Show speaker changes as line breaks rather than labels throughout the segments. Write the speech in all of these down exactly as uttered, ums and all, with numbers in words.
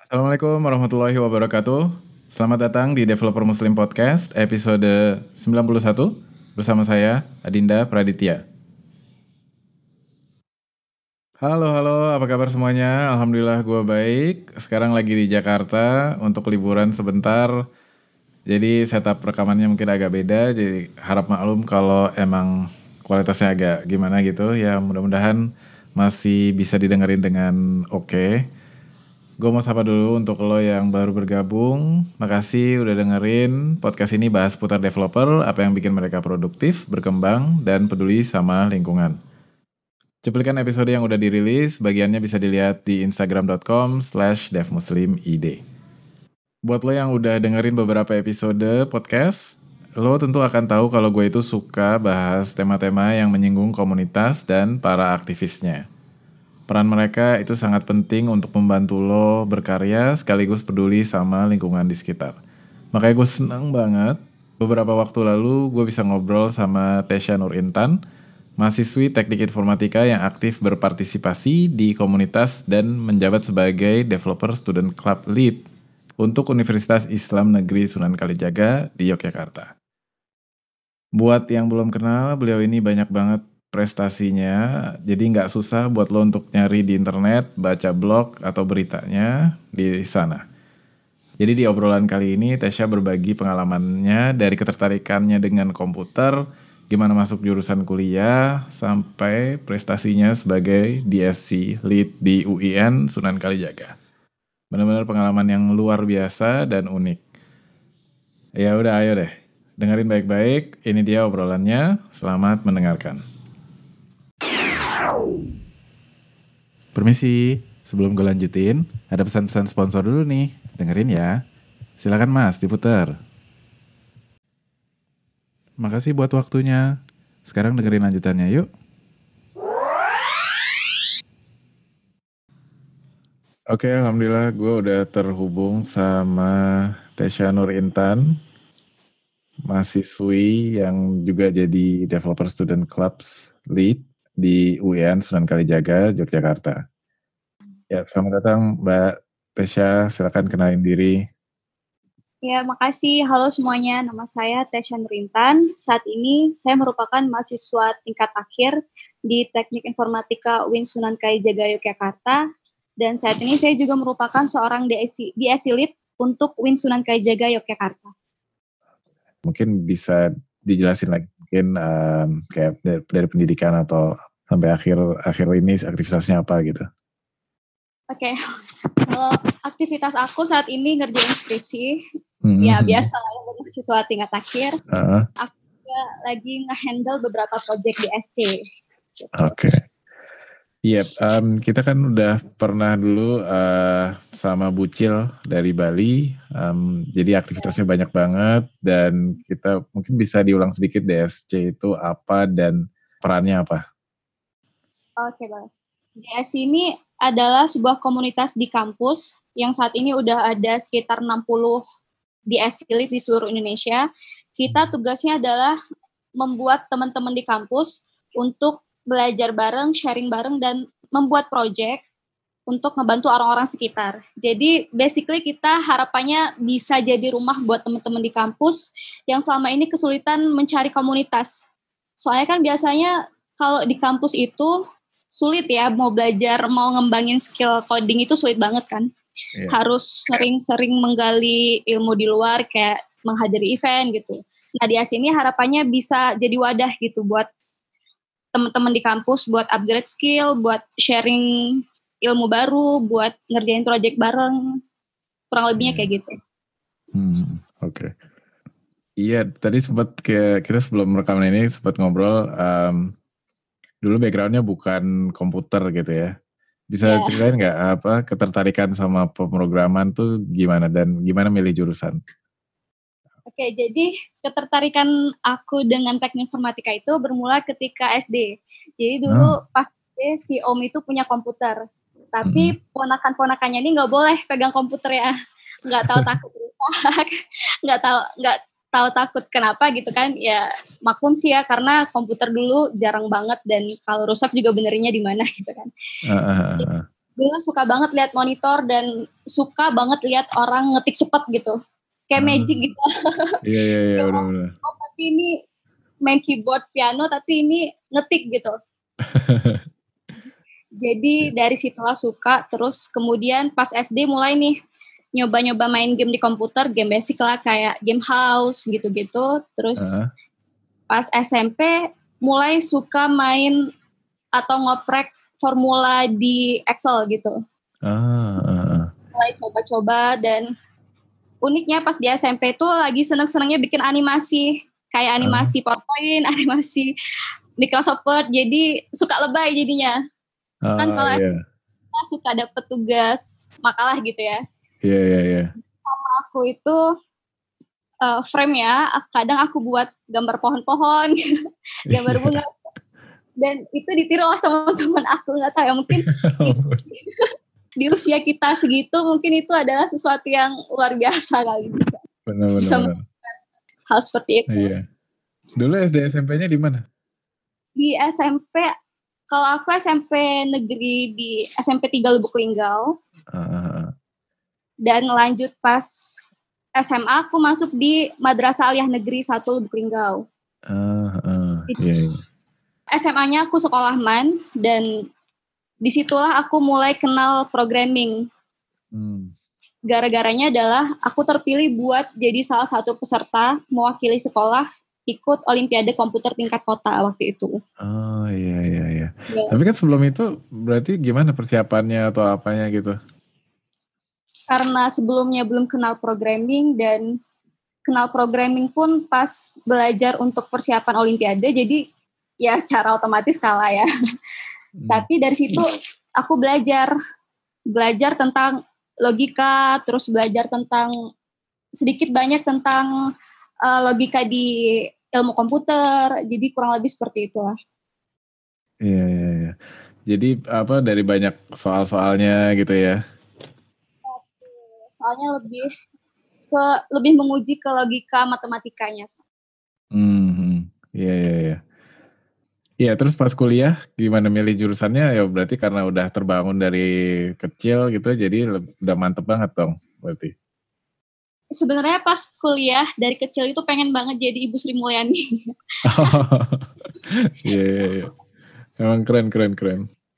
Assalamualaikum warahmatullahi wabarakatuh. Selamat datang di Developer Muslim Podcast episode sembilan puluh satu bersama saya Adinda Praditya. Halo halo, apa kabar semuanya? Alhamdulillah gue baik. Sekarang lagi di Jakarta untuk liburan sebentar. Jadi setup rekamannya mungkin agak beda. Jadi harap maklum kalau emang kualitasnya agak gimana gitu. Ya mudah-mudahan masih bisa didengerin dengan oke. Gue mau sapa dulu untuk lo yang baru bergabung. Makasih udah dengerin podcast ini bahas putar developer, apa yang bikin mereka produktif, berkembang, dan peduli sama lingkungan. Cuplikan episode yang udah dirilis, bagiannya bisa dilihat di instagram.com slash devmuslimid. Buat lo yang udah dengerin beberapa episode podcast, lo tentu akan tahu kalau gue itu suka bahas tema-tema yang menyinggung komunitas dan para aktivisnya. Peran mereka itu sangat penting untuk membantu lo berkarya sekaligus peduli sama lingkungan di sekitar. Makanya gue senang banget beberapa waktu lalu gue bisa ngobrol sama Tesya Nur Intan, mahasiswi teknik informatika yang aktif berpartisipasi di komunitas dan menjabat sebagai Developer Student Club Lead untuk Universitas Islam Negeri Sunan Kalijaga di Yogyakarta. Buat yang belum kenal, beliau ini banyak banget prestasinya, jadi nggak susah buat lo untuk nyari di internet, baca blog atau beritanya di sana. Jadi di obrolan kali ini, Tesya berbagi pengalamannya dari ketertarikannya dengan komputer, gimana masuk jurusan kuliah, sampai prestasinya sebagai D S C Lead di U I N Sunan Kalijaga. Benar-benar pengalaman yang luar biasa dan unik. Ya udah, ayo deh. Dengerin baik-baik, ini dia obrolannya. Selamat mendengarkan. Permisi, sebelum gue lanjutin, ada pesan-pesan sponsor dulu nih. Dengerin ya. Silakan Mas, diputar. Makasih buat waktunya. Sekarang dengerin lanjutannya yuk. Oke, alhamdulillah gue udah terhubung sama Tesya Nur Intan, mahasiswi yang juga jadi Developer Student Clubs Lead di U I N Sunan Kalijaga, Yogyakarta. Ya, selamat datang Mbak Tesya, silakan kenalin diri.
Ya, makasih. Halo semuanya, nama saya Tesya Nur Intan. Saat ini saya merupakan mahasiswa tingkat akhir di Teknik Informatika U I N Sunan Kalijaga Yogyakarta. Dan saat ini saya juga merupakan seorang D S C Lead untuk U I N Sunan Kalijaga Yogyakarta.
Mungkin bisa dijelasin lagi, mungkin um, kayak dari, dari pendidikan atau sampai akhir akhir ini aktivitasnya apa gitu.
Oke, okay. Kalau aktivitas aku saat ini ngerjain skripsi, mm-hmm. ya biasa lah mahasiswa tingkat akhir. Uh-huh. Aku juga lagi nge-handle beberapa project di S C.
Gitu. Oke. Okay. Iya, yep, um, kita kan udah pernah dulu uh, sama Bucil dari Bali, um, jadi aktivitasnya yeah. banyak banget dan kita mungkin bisa diulang sedikit D S C itu apa dan perannya apa?
Oke, okay, baik. D S C ini adalah sebuah komunitas di kampus yang saat ini udah ada sekitar enam puluh D S C Lead di seluruh Indonesia. Kita tugasnya adalah membuat teman-teman di kampus untuk belajar bareng, sharing bareng, dan membuat project untuk ngebantu orang-orang sekitar. Jadi basically kita harapannya bisa jadi rumah buat teman-teman di kampus yang selama ini kesulitan mencari komunitas. Soalnya kan biasanya kalau di kampus itu sulit ya, mau belajar, mau ngembangin skill coding itu sulit banget kan. Yeah. Harus sering-sering menggali ilmu di luar kayak menghadiri event gitu. Nah di sini harapannya bisa jadi wadah gitu buat teman-teman di kampus buat upgrade skill, buat sharing ilmu baru, buat ngerjain project bareng. Kurang lebihnya yeah. kayak gitu.
Hmm, Oke. Okay. Iya, tadi sempat ke kita sebelum rekaman ini sempat ngobrol. Um, dulu backgroundnya bukan komputer gitu ya. Bisa yeah. ceritain nggak apa ketertarikan sama pemrograman tuh gimana dan gimana milih jurusan?
Oke, jadi ketertarikan aku dengan teknik informatika itu bermula ketika S D. Jadi dulu oh. pas S D si Om itu punya komputer, tapi hmm. ponakan-ponakannya ini nggak boleh pegang komputer ya, nggak tahu takut rusak, nggak tahu nggak tahu takut kenapa gitu kan? Ya maklum sih ya karena komputer dulu jarang banget dan kalau rusak juga benerinnya di mana gitu kan. Uh, uh, uh. Jadi, dulu suka banget lihat monitor dan suka banget lihat orang ngetik cepet gitu. Kayak
Ah,
magic gitu.
iya iya iya
Kayak,
benar-benar.
oh tapi ini main keyboard piano tapi ini ngetik gitu. Jadi dari situlah suka, terus kemudian pas S D mulai nih nyoba-nyoba main game di komputer, game basic lah kayak game house gitu-gitu. Terus
Ah,
pas S M P mulai suka main atau ngoprek formula di Excel gitu.
ah, ah, ah.
Mulai coba-coba dan uniknya pas di S M P tuh lagi seneng-senengnya bikin animasi. Kayak
Ah,
animasi PowerPoint, animasi Microsoft Word, jadi suka lebay jadinya. Kan
ah,
kalau
iya
kita suka dapet tugas makalah gitu ya.
iya iya iya.
Aku itu uh, frame ya, kadang aku buat gambar pohon-pohon, gambar
Iya.
bunga, dan itu ditiru oleh teman-teman aku, nggak tahu ya, mungkin di, di usia kita segitu mungkin itu adalah sesuatu yang luar biasa kali juga.
Benar benar
Bisa
benar.
hal seperti itu.
Iya. Dulu S D S M P-nya di mana?
Di S M P, kalau aku S M P negeri di S M P tiga Lubuk Linggau,
Ah, ah, ah.
dan lanjut pas S M A aku masuk di Madrasah Aliyah Negeri satu Lubuk Linggau.
Ah, ah, iya, iya.
S M A-nya aku sekolah man, dan disitulah aku mulai kenal programming.
Hmm.
Gara-garanya adalah aku terpilih buat jadi salah satu peserta mewakili sekolah ikut Olimpiade Komputer tingkat kota waktu itu.
Oh iya iya iya.
Ya.
Tapi kan sebelum itu berarti gimana persiapannya atau apanya gitu?
Karena sebelumnya belum kenal programming, dan kenal programming pun pas belajar untuk persiapan Olimpiade, jadi ya secara otomatis kalah ya.
Hmm.
Tapi dari situ aku belajar, belajar tentang logika, terus belajar tentang sedikit banyak tentang uh, logika di ilmu komputer, jadi kurang lebih seperti itulah.
Iya iya iya. Jadi apa dari banyak soal-soalnya gitu ya?
Soalnya lebih ke lebih menguji ke logika matematikanya.
Hmm, iya iya iya. Iya terus pas kuliah gimana milih jurusannya? Ya berarti karena udah terbangun dari kecil gitu, jadi udah mantep banget dong berarti.
Sebenarnya pas kuliah dari kecil itu pengen banget jadi Ibu Sri Mulyani.
Iya iya iya. Emang keren keren keren.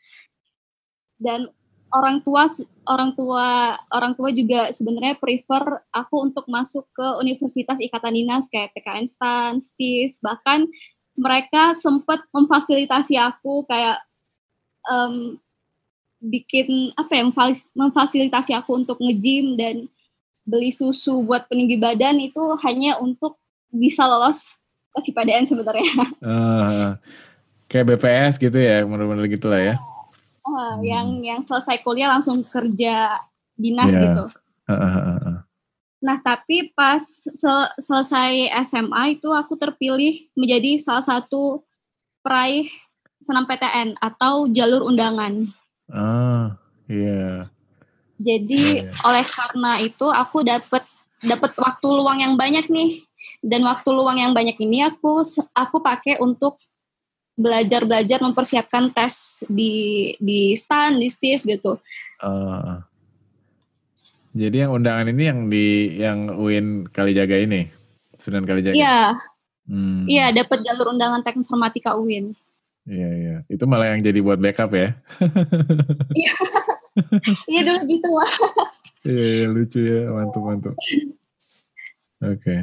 Dan orang tua orang tua orang tua juga sebenarnya prefer aku untuk masuk ke Universitas Ikatan Dinas kayak P K N STAN, S T I S, bahkan mereka sempat memfasilitasi aku kayak um, bikin apa ya, memfasilitasi aku untuk nge-gym dan beli susu buat peninggi badan, itu hanya untuk bisa lolos ke S I P A D N sebenarnya.
Uh, kayak B P S gitu ya, bener-bener gitulah ya.
Uh, uh, hmm. Yang yang selesai kuliah langsung kerja dinas
yeah.
gitu.
Uh, uh, uh, uh.
Nah tapi pas sel- selesai S M A itu aku terpilih menjadi salah satu peraih senam P T N atau jalur undangan.
Ah, iya.
Jadi yeah. oleh karena itu aku dapat dapat waktu luang yang banyak nih, dan waktu luang yang banyak ini aku aku pakai untuk belajar-belajar mempersiapkan tes di di STAN, di S T I S gitu.
Uh, jadi yang undangan ini yang di yang U I N Kalijaga ini, Sunan Kalijaga.
Iya,
hmm.
iya dapat jalur undangan Teknik Informatika U I N.
Iya iya, itu malah yang jadi buat backup ya.
Iya, iya dulu gitu wah.
Iya lucu ya, mantap mantap. Oke. Okay.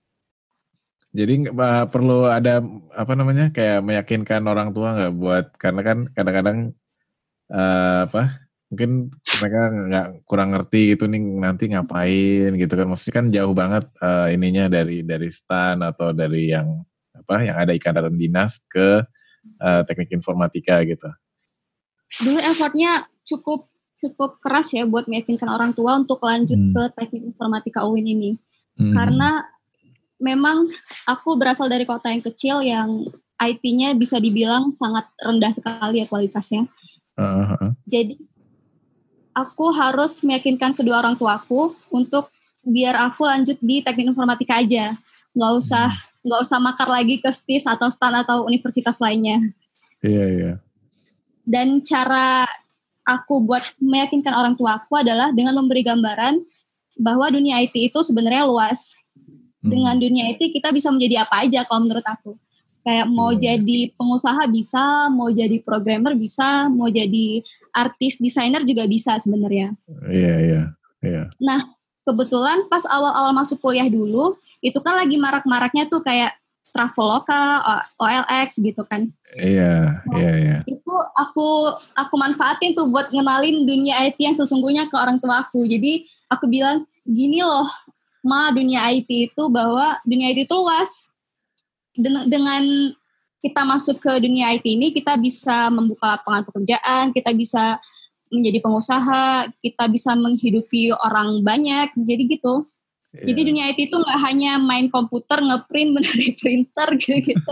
Jadi uh, perlu ada apa namanya kayak meyakinkan orang tua nggak buat, karena kan kadang-kadang uh, apa mungkin mereka nggak kurang ngerti gitu nih nanti ngapain gitu kan, maksudnya kan jauh banget uh, ininya dari dari STAN atau dari yang apa yang ada ikatan dinas ke uh, teknik informatika gitu.
Dulu effortnya cukup cukup keras ya buat meyakinkan orang tua untuk lanjut hmm. ke teknik informatika U I N ini, hmm. karena memang aku berasal dari kota yang kecil yang I T-nya bisa dibilang sangat rendah sekali ya kualitasnya. Uh-huh. Jadi aku harus meyakinkan kedua orang tuaku untuk biar aku lanjut di teknik informatika aja, nggak usah nggak usah makar lagi ke S T I S atau STAN atau universitas lainnya.
Iya yeah, iya. Yeah.
Dan cara aku buat meyakinkan orang tua aku adalah dengan memberi gambaran bahwa dunia I T itu sebenarnya luas. Dengan
Hmm.
dunia I T kita bisa menjadi apa aja kalau menurut aku. Kayak mau
Iya.
jadi pengusaha bisa, mau jadi programmer bisa, mau jadi artis, desainer juga bisa sebenarnya.
Iya, iya, iya.
Nah, kebetulan pas awal-awal masuk kuliah dulu, itu kan lagi marak-maraknya tuh kayak Traveloka, O L X gitu kan.
Iya,
Nah,
iya, iya.
itu aku aku manfaatin tuh buat ngenalin dunia I T yang sesungguhnya ke orang tua aku. Jadi aku bilang, gini loh, Ma, dunia I T itu bahwa dunia I T itu luas. Den- dengan kita masuk ke dunia I T ini, kita bisa membuka lapangan pekerjaan, kita bisa menjadi pengusaha, kita bisa menghidupi orang banyak, jadi gitu. Jadi
Iya.
dunia I T itu nggak hanya main komputer, ngeprint, bener di printer gitu-gitu.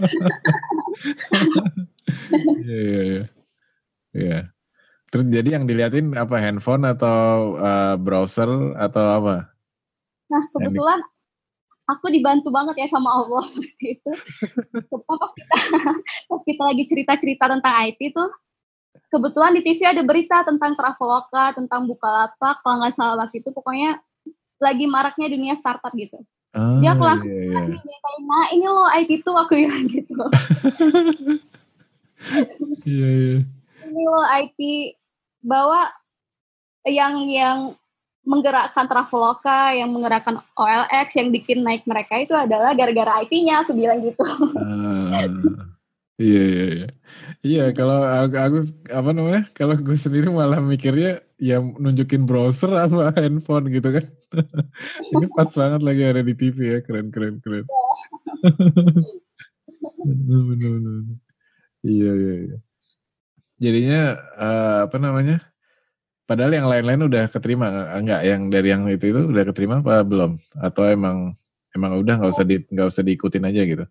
Iya, iya, iya. Iya. Terus jadi yang diliatin apa, handphone atau uh, browser atau apa?
Nah,
Yang di-
kebetulan aku dibantu banget ya sama Allah gitu. Kebetulan pas kita pas kita lagi cerita-cerita tentang I T tuh, kebetulan di T V ada berita tentang Traveloka, tentang Bukalapak, kalau nggak salah waktu itu pokoknya lagi maraknya dunia startup gitu.
Oh,
Dia aku langsung
iya,
bilang
iya.
nih, kayak, nah ini loh I T tuh, aku bilang gitu.
Iya, iya.
Ini loh I T, bahwa yang yang menggerakkan Traveloka, yang menggerakkan O L X, yang bikin naik mereka itu adalah gara-gara I T-nya, aku bilang gitu.
Ah, iya, iya, iya. Iya, kalau aku, aku apa namanya? Kalau gue sendiri malah mikirnya ya nunjukin browser apa handphone gitu kan. Ini pas banget lagi ada di T V ya, keren, keren, keren. Bener, bener, bener. Iya, iya, iya. Jadinya uh, apa namanya? Padahal yang lain-lain udah keterima enggak? Yang dari yang itu itu udah keterima apa belum? Atau emang emang udah nggak usah di nggak usah diikutin aja gitu?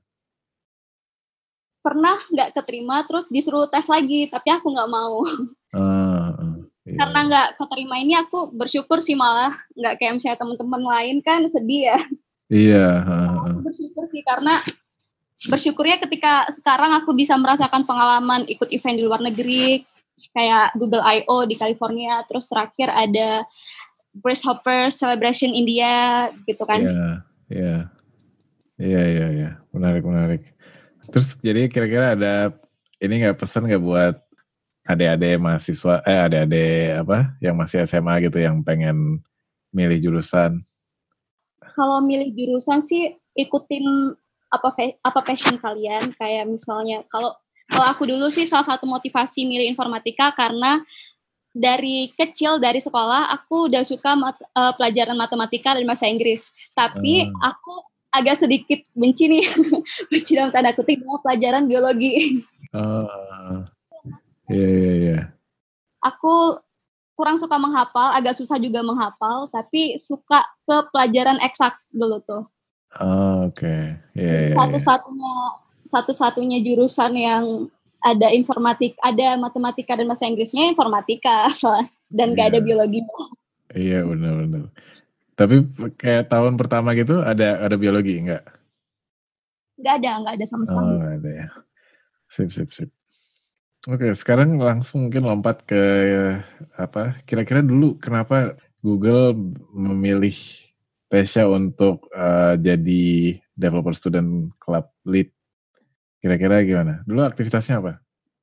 Pernah nggak keterima, terus disuruh tes lagi, tapi aku nggak mau.
Ah, ah, iya,
Karena
iya.
nggak keterima ini aku bersyukur sih, malah nggak kayak misalnya teman-teman lain kan sedih ya.
Iya, ah, ah.
Aku bersyukur sih karena bersyukurnya ketika sekarang aku bisa merasakan pengalaman ikut event di luar negeri kayak Google I O di California, terus terakhir ada Grasshopper Celebration India gitu kan.
Iya, iya, iya, iya, iya, menarik, menarik. Terus jadi kira-kira ada ini nggak, pesan nggak buat adik-adik mahasiswa, eh adik-adik apa yang masih S M A gitu yang pengen milih jurusan?
Kalau milih jurusan sih ikutin apa apa passion kalian, kayak misalnya kalau kalau aku dulu sih salah satu motivasi milih informatika karena dari kecil dari sekolah aku udah suka mat, uh, pelajaran matematika dan bahasa Inggris. Tapi
Hmm.
aku agak sedikit benci nih, benci dalam tanda kutip dengan pelajaran biologi.
Oh, iya, iya, iya.
Aku kurang suka menghafal, agak susah juga menghafal, tapi suka ke pelajaran eksak dulu tuh.
Oh, oke, okay. yeah, yeah,
Satu-satunya satu-satunya jurusan yang ada informatik, ada matematika dan bahasa Inggrisnya informatika, dan nggak
yeah.
ada biologinya.
Iya, benar-benar. Tapi kayak tahun pertama gitu ada ada biologi nggak?
Nggak ada, nggak ada sama sekali.
Oh, nggak ada ya. Sip, sip, sip. Oke, sekarang langsung mungkin lompat ke apa? Kira-kira dulu kenapa Google memilih Tesya untuk uh, jadi developer student club lead? Kira-kira gimana? Dulu aktivitasnya apa?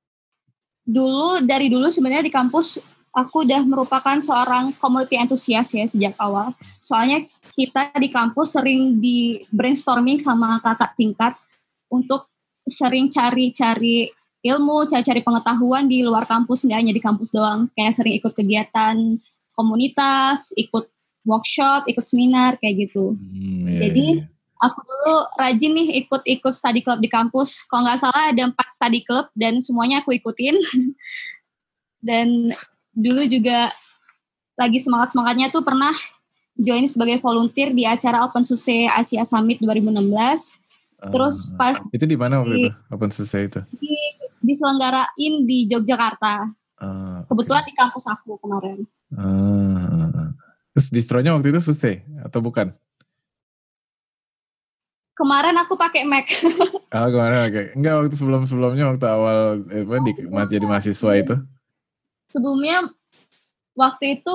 Dulu dari dulu sebenarnya di kampus aku udah merupakan seorang community enthusiast ya sejak awal. Soalnya kita di kampus sering di brainstorming sama kakak tingkat untuk sering cari-cari ilmu, cari-cari pengetahuan di luar kampus, nggak hanya di kampus doang. Kayak sering ikut kegiatan komunitas, ikut workshop, ikut seminar, kayak gitu.
Hmm, iya,
Jadi
iya.
aku dulu rajin nih ikut-ikut study club di kampus. Kalau nggak salah ada empat study club dan semuanya aku ikutin. Dan dulu juga lagi semangat-semangatnya tuh pernah join sebagai volunteer di acara OpenSUSE Asia Summit dua ribu enam belas. Terus pas
uh, itu di mana waktu
di,
itu OpenSUSE itu?
Di, diselenggarain di Yogyakarta.
Uh,
Kebetulan
okay.
di kampus aku kemarin.
Uh, terus distronya waktu itu SUSE atau bukan?
Kemarin aku pakai Mac.
Oh, kemarin oke. Okay. Enggak, waktu sebelum-sebelumnya waktu awal apa
Oh,
di
sebelumnya,
jadi mahasiswa
sebelum,
itu.
sebelumnya waktu itu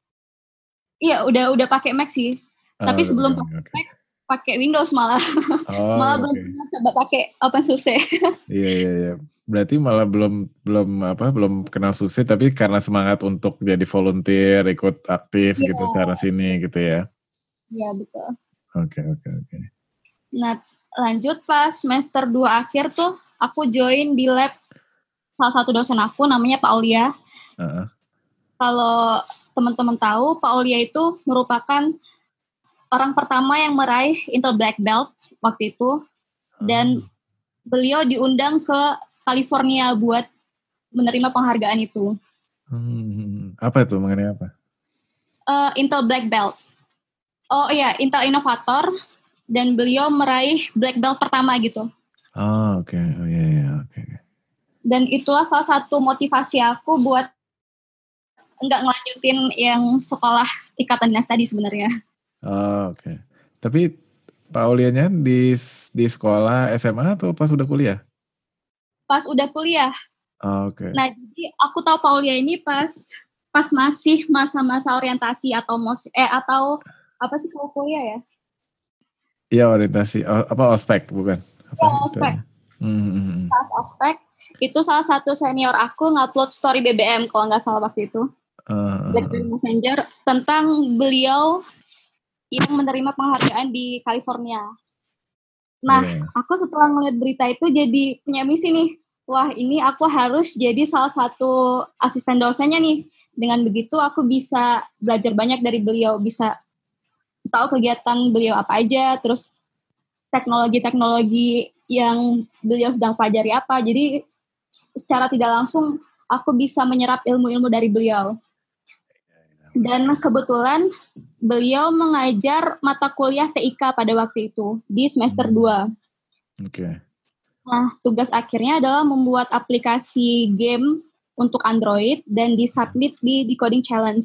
iya udah udah pakai Mac sih.
Oh,
Tapi
udah
sebelum
pakai
pakai
Mac, oke.
Mac pakai Windows malah.
Oh,
Malah belum
oke.
pernah coba pakai OpenSUSE.
Iya, iya, iya. Berarti malah belum belum apa belum kenal SUSE tapi karena semangat untuk jadi volunteer, ikut aktif
Iya,
gitu sana sini gitu ya.
iya betul.
Oke, oke, oke.
Nah, lanjut pas semester dua akhir tuh aku join di lab salah satu dosen aku namanya Pak Aulia.
Heeh.
Kalau teman-teman tahu, Pak Aulia itu merupakan orang pertama yang meraih Intel Black Belt waktu itu, dan
Oh.
beliau diundang ke California buat menerima penghargaan itu.
Hmm, apa itu mengenai apa?
Uh, Intel Black Belt. Oh iya, Intel Innovator, dan beliau meraih Black Belt pertama gitu.
Oh, oke. Okay. Oh iya, iya, oke. Okay.
Dan itulah salah satu motivasi aku buat enggak ngelanjutin yang sekolah ikatan dinas tadi sebenarnya.
Oh, oke. Okay. Tapi Pak Aulianya di di sekolah S M A atau pas udah kuliah?
Pas udah kuliah.
Oh, oke. Okay.
Nah, jadi aku tahu Pak Aulia ini pas pas masih masa-masa orientasi atau mos eh atau apa sih kalau kuliah ya?
Iya, orientasi o, apa ospek bukan? Apa
Ya,
sih
ospek.
Hmm.
Pas ospek itu salah satu senior aku ngupload story B B M kalau nggak salah waktu itu.
Uh,
BlackBerry Messenger tentang beliau yang menerima penghargaan di California. Nah, yeah. aku setelah ngeliat berita itu jadi punya misi nih. Wah, ini aku harus jadi salah satu asisten dosennya nih. Dengan begitu aku bisa belajar banyak dari beliau, bisa tahu kegiatan beliau apa aja, terus teknologi-teknologi yang beliau sedang pelajari apa. Jadi secara tidak langsung aku bisa menyerap ilmu-ilmu dari beliau. Dan kebetulan beliau mengajar mata kuliah T I K pada waktu itu di semester hmm. dua.
Oke. Okay.
Nah, tugas akhirnya adalah membuat aplikasi game untuk Android dan disubmit di Decoding Challenge.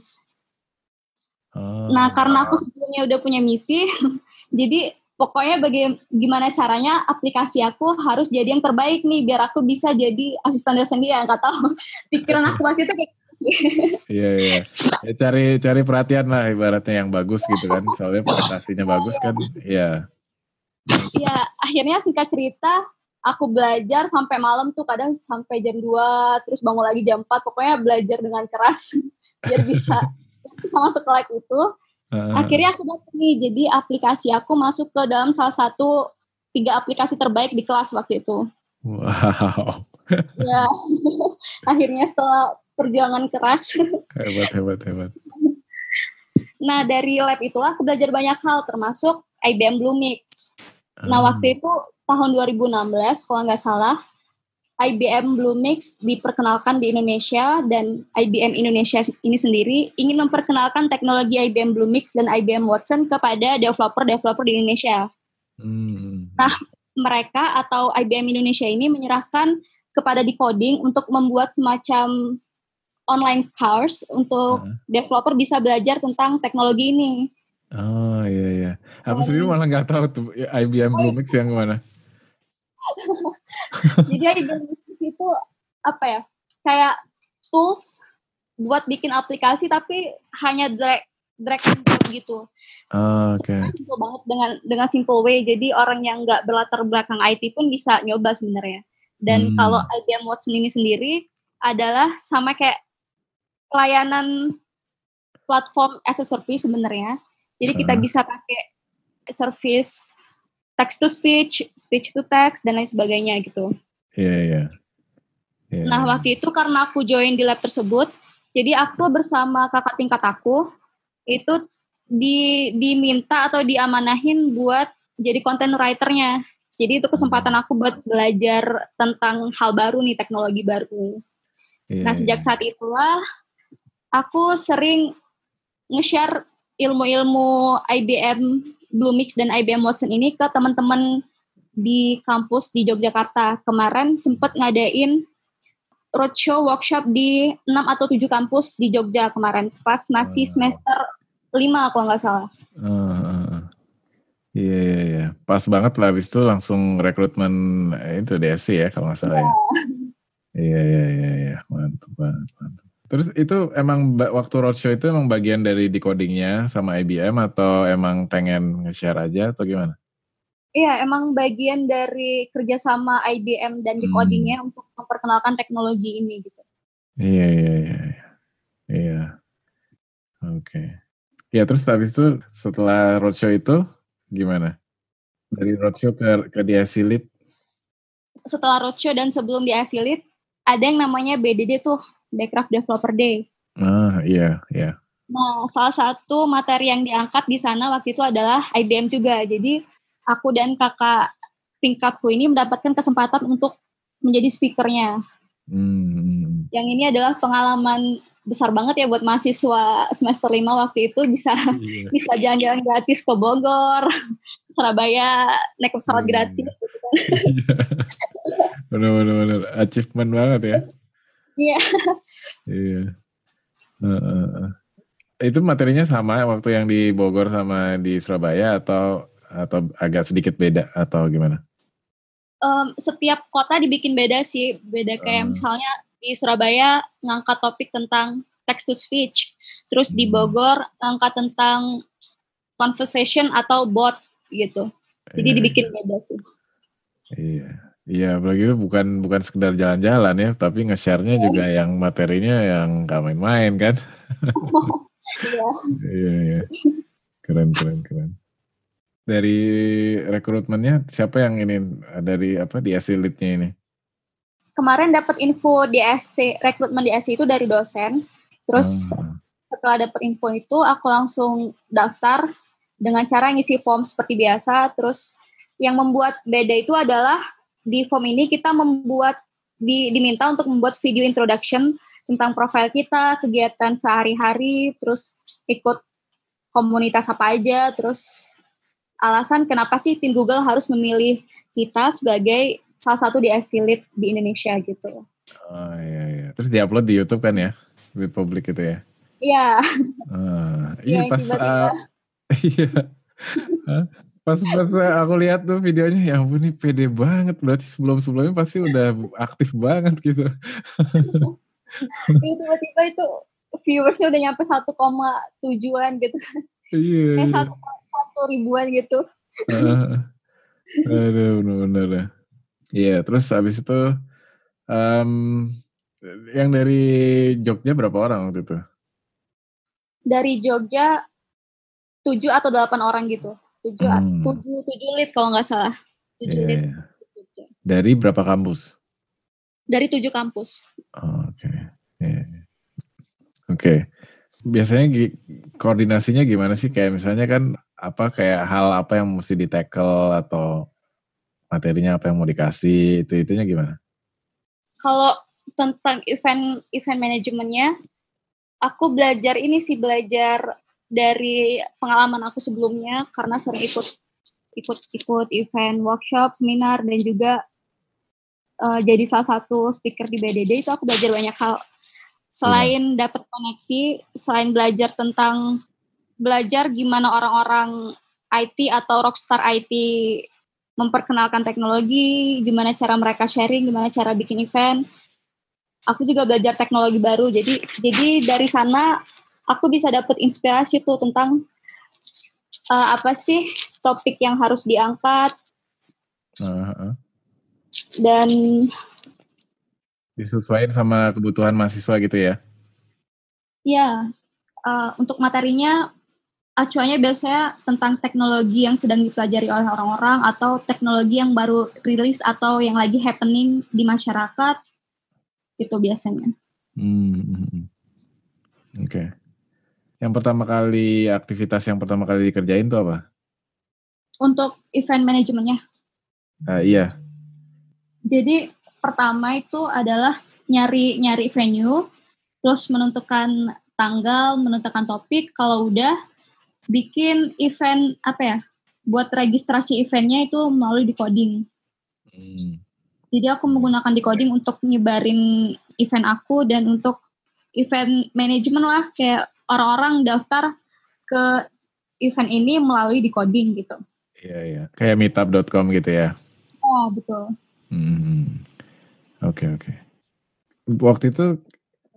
Oh. Nah, karena aku sebelumnya udah punya misi, jadi pokoknya bagaimana caranya aplikasi aku harus jadi yang terbaik nih, biar aku bisa jadi asisten dosen dia. Nggak tahu, pikiran aku waktu itu kayak
Iya, iya. Ya, cari cari perhatian lah ibaratnya yang bagus gitu kan. Soalnya prestasinya bagus kan. Iya.
Iya, akhirnya singkat cerita aku belajar sampai malam tuh, kadang sampai jam dua, terus bangun lagi jam empat, pokoknya belajar dengan keras biar bisa bisa masuk ke lab itu. Uh. Akhirnya aku dapet nih, jadi aplikasi aku masuk ke dalam salah satu tiga aplikasi terbaik di kelas waktu itu.
Wow.
Ya, akhirnya setelah perjuangan keras.
Hebat, hebat, hebat.
Nah, dari lab itulah aku belajar banyak hal, termasuk I B M Bluemix. Nah, waktu itu tahun dua ribu enam belas, kalau nggak salah, I B M Bluemix diperkenalkan di Indonesia, dan I B M Indonesia ini sendiri ingin memperkenalkan teknologi I B M Bluemix dan I B M Watson kepada developer-developer di Indonesia. Hmm. Nah, mereka atau I B M Indonesia ini menyerahkan kepada Decoding untuk membuat semacam online course untuk uh. developer bisa belajar tentang teknologi ini.
Oh iya iya. Aku sendiri malah nggak tahu tuh I B M Bluemix oh, yang mana.
Jadi I B M Bluemix itu apa ya? Kayak tools buat bikin aplikasi tapi hanya drag drag and drop gitu.
Oh, oke. Okay.
Simple banget dengan dengan simple way. Jadi orang yang nggak berlatar belakang I T pun bisa nyoba sebenarnya. Dan hmm. kalau I B M Watson ini sendiri adalah sama kayak layanan platform as a service sebenarnya. Jadi kita uh. bisa pakai service text to speech, speech to text, dan lain sebagainya gitu.
Iya, yeah, iya. Yeah.
Yeah. Nah, waktu itu karena aku join di lab tersebut, jadi aku bersama kakak tingkat aku, itu di, diminta atau diamanahin buat jadi content writer-nya. Jadi itu kesempatan aku buat belajar tentang hal baru nih, teknologi baru. Yeah, nah, sejak yeah. saat itulah, aku sering nge-share ilmu-ilmu I B M Bluemix dan I B M Watson ini ke teman-teman di kampus di Yogyakarta. Kemarin sempat ngadain roadshow workshop di enam atau tujuh kampus di Jogja kemarin, pas masih semester lima kalau nggak salah.
Iya, uh, iya, yeah, iya. Pas banget lah, habis itu langsung rekrutmen itu D S C ya kalau nggak salah yeah. ya. Iya, iya, iya, iya. Mantap banget, mantap. Terus itu emang ba- waktu roadshow itu emang bagian dari decodingnya sama I B M atau emang pengen nge-share aja atau gimana?
Iya, emang bagian dari kerjasama I B M dan
Hmm.
decodingnya untuk memperkenalkan teknologi ini gitu.
Iya, iya, iya, iya. Iya. Oke. Ya terus habis itu setelah roadshow itu gimana? Dari roadshow ke ke D S C Lead?
Setelah roadshow dan sebelum di Asilit, ada yang namanya B D D tuh, Backcraft Developer Day.
Ah, iya, iya.
Nah, salah satu materi yang diangkat di sana waktu itu adalah I B M juga. Jadi, aku dan kakak tingkatku ini mendapatkan kesempatan untuk menjadi speakernya.
Hmm.
Yang ini adalah pengalaman besar banget ya buat mahasiswa semester lima waktu itu bisa
Iya.
bisa jalan-jalan gratis ke Bogor, Surabaya, naik pesawat
Iya,
gratis
iya.
gitu kan.
Iya. Bener, bener, bener. Achievement banget ya.
Iya.
Iya. Heeh, heeh. Itu materinya sama waktu yang di Bogor sama di Surabaya atau atau agak sedikit beda atau gimana?
Um, setiap kota dibikin beda sih, beda kayak
Uh,
misalnya di Surabaya ngangkat topik tentang text to speech, terus di
hmm.
Bogor ngangkat tentang conversation atau bot gitu. Jadi
Iya,
dibikin
iya.
beda sih.
Iya. Iya, apalagi itu bukan bukan sekedar jalan-jalan ya, tapi nge-share-nya juga
Iya.
yang materinya yang nggak main-main kan?
Iya.
Iya, iya. Keren, keren, keren. Dari rekrutmennya siapa yang ini dari apa di Lead-nya ini?
Kemarin dapat info di S C, rekrutmen di S C itu dari dosen. Terus
Ah,
setelah dapat info itu aku langsung daftar dengan cara ngisi form seperti biasa. Terus yang membuat beda itu adalah di form ini kita membuat di, diminta untuk membuat video introduction tentang profil kita, kegiatan sehari-hari, terus ikut komunitas apa aja, terus alasan kenapa sih tim Google harus memilih kita sebagai salah satu di S C Lead di Indonesia gitu.
oh iya, iya. Terus diupload di YouTube kan ya, di publik itu ya?
Iya.
Ah,
Iya,
iya
yang
pas
tiba-tiba.
uh, iya. Hah? Pas pas aku lihat tuh videonya, ya ampun nih pede banget. Berarti sebelum-sebelumnya pasti udah aktif banget gitu.
Yang tiba-tiba itu viewersnya udah nyampe satu koma tujuan gitu.
Iya,
Eh
iya.
satu satu ribuan gitu.
Heeh. Aduh, bener-bener ya. Iya, terus habis itu um, yang dari Jogja berapa orang waktu itu?
Dari Jogja tujuh atau delapan orang gitu. Tujuh
Hmm,
tujuh tujuh lead kalau nggak salah. Tujuh
iya,
lead.
iya. Dari berapa kampus?
Dari tujuh kampus.
Oh, oke. Iya, iya. Oke. Biasanya gi- koordinasinya gimana sih? Kayak misalnya kan apa kayak hal apa yang mesti di-tackle atau materinya apa yang mau dikasih, itu itunya gimana?
Kalau tentang event event manajemennya, aku belajar ini sih belajar dari pengalaman aku sebelumnya karena sering ikut ikut ikut event workshop, seminar dan juga uh, jadi salah satu speaker di B D D itu aku belajar banyak hal.
Iya.
Selain dapat koneksi, selain belajar tentang belajar gimana orang-orang I T atau rockstar I T memperkenalkan teknologi, gimana cara mereka sharing, gimana cara bikin event. Aku juga belajar teknologi baru. Jadi jadi dari sana aku bisa dapat inspirasi tuh tentang uh, apa sih topik yang harus diangkat
Uh,
dan
disesuaikan sama kebutuhan mahasiswa gitu ya?
ya uh, untuk materinya acuannya biasanya tentang teknologi yang sedang dipelajari oleh orang-orang atau teknologi yang baru rilis atau yang lagi happening di masyarakat itu biasanya.
Hmm, hmm, hmm. Oke. Okay. Yang pertama kali aktivitas yang pertama kali dikerjain tuh apa?
Untuk event manajemennya.
Uh, iya.
Jadi pertama itu adalah nyari nyari venue, terus menentukan tanggal, menentukan topik. Kalau udah bikin event apa ya? Buat registrasi eventnya itu melalui decoding.
Hmm.
Jadi aku menggunakan decoding untuk nyebarin event aku dan untuk event manajemen lah kayak orang-orang daftar ke event ini melalui decoding gitu.
Iya, iya. Kayak meetup dot com gitu ya?
Oh betul.
Hmm. Oke, okay, oke. Okay. Waktu itu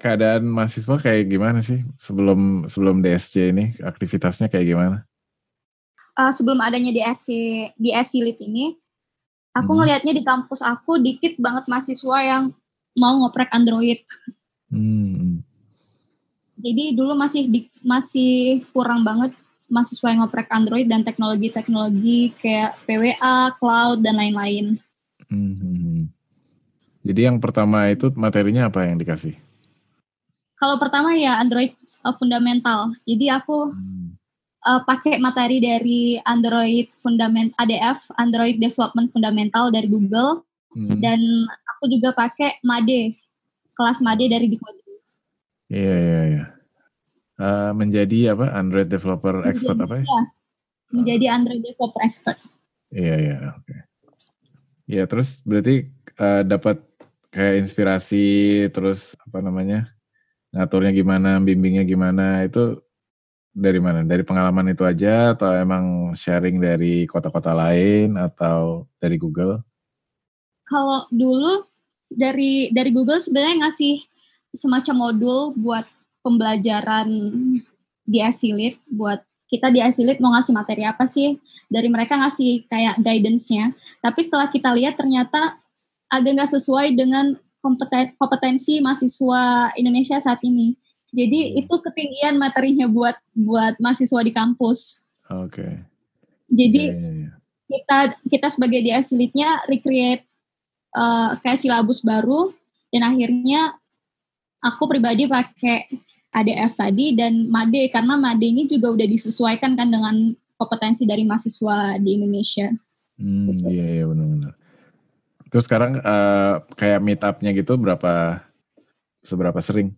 keadaan mahasiswa kayak gimana sih sebelum sebelum D S C ini, aktivitasnya kayak gimana?
Uh, sebelum adanya D S C D S C Lit ini, aku
Hmm.
ngelihatnya di kampus aku dikit banget mahasiswa yang mau ngoprek Android.
Hmm.
Jadi dulu masih di, masih kurang banget mahasiswa yang ngoprek Android dan teknologi-teknologi kayak P W A, cloud, dan lain-lain.
Hmm. Jadi yang pertama itu materinya apa yang dikasih?
Kalau pertama ya Android uh, fundamental. Jadi aku
Hmm.
uh, pakai materi dari Android Fundament A D F, Android Development Fundamental dari Google, hmm. dan aku juga pakai Made, kelas Made dari Decoding.
Iya iya iya. Uh, menjadi apa? Android Developer
menjadi,
Expert apa ya?
ya? Menjadi Android Developer Expert.
Iya iya oke. Okay. Ya terus berarti uh, dapat kayak inspirasi terus apa namanya ngaturnya gimana, bimbingnya gimana itu dari mana? Dari pengalaman itu aja atau emang sharing dari kota-kota lain atau dari Google?
Kalau dulu dari dari Google sebenarnya ngasih semacam modul buat pembelajaran di S C Lit, buat kita di S C Lit mau ngasih materi apa sih, dari mereka ngasih kayak guidance-nya, tapi setelah kita lihat ternyata agak nggak sesuai dengan kompeten, kompetensi mahasiswa Indonesia saat ini. Jadi hmm. itu ketinggian materinya buat buat mahasiswa di kampus.
Oke. Okay.
Jadi yeah, yeah, yeah. kita kita sebagai di S C Lit-nya recreate uh, kayak silabus baru, dan akhirnya aku pribadi pakai A D F tadi dan Made, karena Made ini juga udah disesuaikan kan dengan kompetensi dari mahasiswa di Indonesia.
Hmm, gitu. Iya iya benar-benar. Terus sekarang uh, kayak meet up-nya gitu berapa seberapa sering?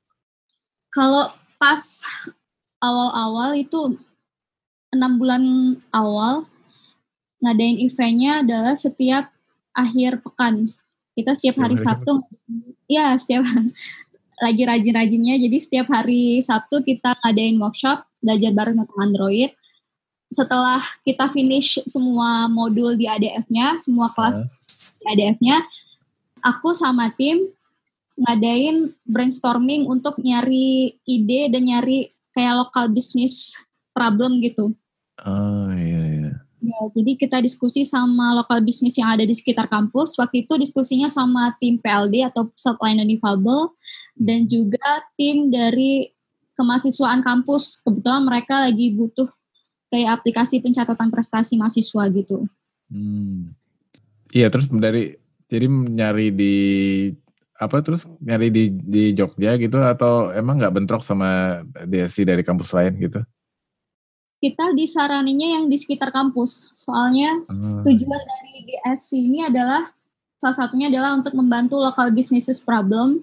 Kalau pas awal-awal itu enam bulan awal ngadain eventnya adalah setiap akhir pekan. Kita setiap hari Sabtu, ya setiap lagi rajin-rajinnya, jadi setiap hari Sabtu kita ngadain workshop belajar bareng tentang Android. Setelah kita finish semua modul di A D F-nya, semua kelas uh. di A D F-nya, aku sama tim ngadain brainstorming untuk nyari ide dan nyari kayak local business problem gitu.
Oh iya iya.
Ya, jadi kita diskusi sama lokal bisnis yang ada di sekitar kampus. Waktu itu diskusinya sama tim P L D atau Pusat Layanan Difabel, dan juga tim dari kemahasiswaan kampus. Kebetulan mereka lagi butuh kayak aplikasi pencatatan prestasi mahasiswa gitu.
Hmm. Iya, terus dari jadi nyari di apa terus nyari di di Jogja gitu atau emang nggak bentrok sama D S C dari kampus lain gitu?
Kita disaraninya yang di sekitar kampus. Soalnya hmm. tujuan dari D S C ini adalah salah satunya adalah untuk membantu local businesses problem.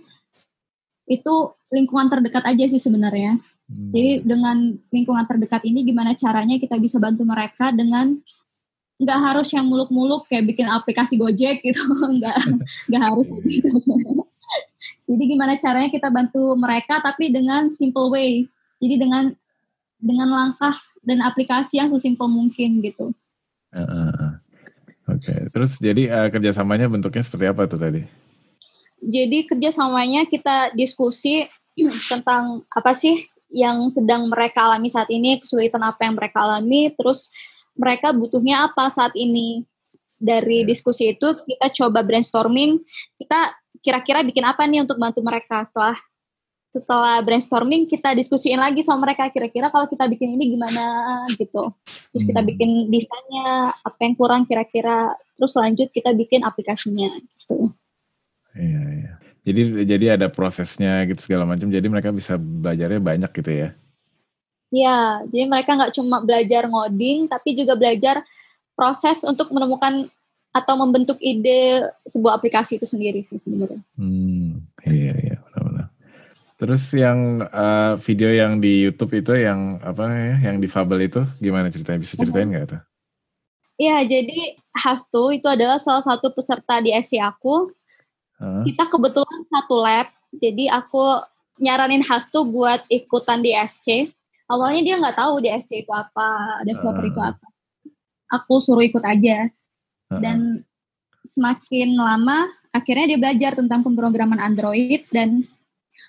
Itu lingkungan terdekat aja sih sebenarnya. Hmm. Jadi dengan lingkungan terdekat ini gimana caranya kita bisa bantu mereka dengan nggak harus yang muluk-muluk kayak bikin aplikasi Gojek gitu, nggak nggak harus gitu. Jadi gimana caranya kita bantu mereka tapi dengan simple way. Jadi dengan dengan langkah dan aplikasi yang sesimpel mungkin gitu.
Uh, uh, Oke, okay. Terus jadi uh, kerjasamanya bentuknya seperti apa tuh tadi?
Jadi kerjasamanya kita diskusi tentang apa sih yang sedang mereka alami saat ini, kesulitan apa yang mereka alami, terus mereka butuhnya apa saat ini. Dari yeah. diskusi itu kita coba brainstorming, kita kira-kira bikin apa nih untuk bantu mereka. Setelah Setelah brainstorming, kita diskusiin lagi sama mereka, kira-kira kalau kita bikin ini gimana gitu. Terus kita bikin desainnya, apa yang kurang kira-kira. Terus lanjut kita bikin aplikasinya gitu.
Iya, iya. Jadi jadi ada prosesnya gitu segala macam, jadi mereka bisa belajarnya banyak gitu ya?
Iya, jadi mereka nggak cuma belajar ngoding, tapi juga belajar proses untuk menemukan atau membentuk ide sebuah aplikasi itu sendiri sih sebenarnya.
Hmm, iya, iya. Terus yang uh, video yang di YouTube itu yang apa ya, yang difabel itu gimana ceritanya? Bisa ceritain nggak tuh?
Iya, jadi Hastu itu adalah salah satu peserta di S C aku. Huh? Kita kebetulan satu lab, jadi aku nyaranin Hastu buat ikutan di S C. Awalnya dia nggak tahu di S C itu apa, developer uh. itu apa. Aku suruh ikut aja. Uh. Dan semakin lama, akhirnya dia belajar tentang pemrograman Android dan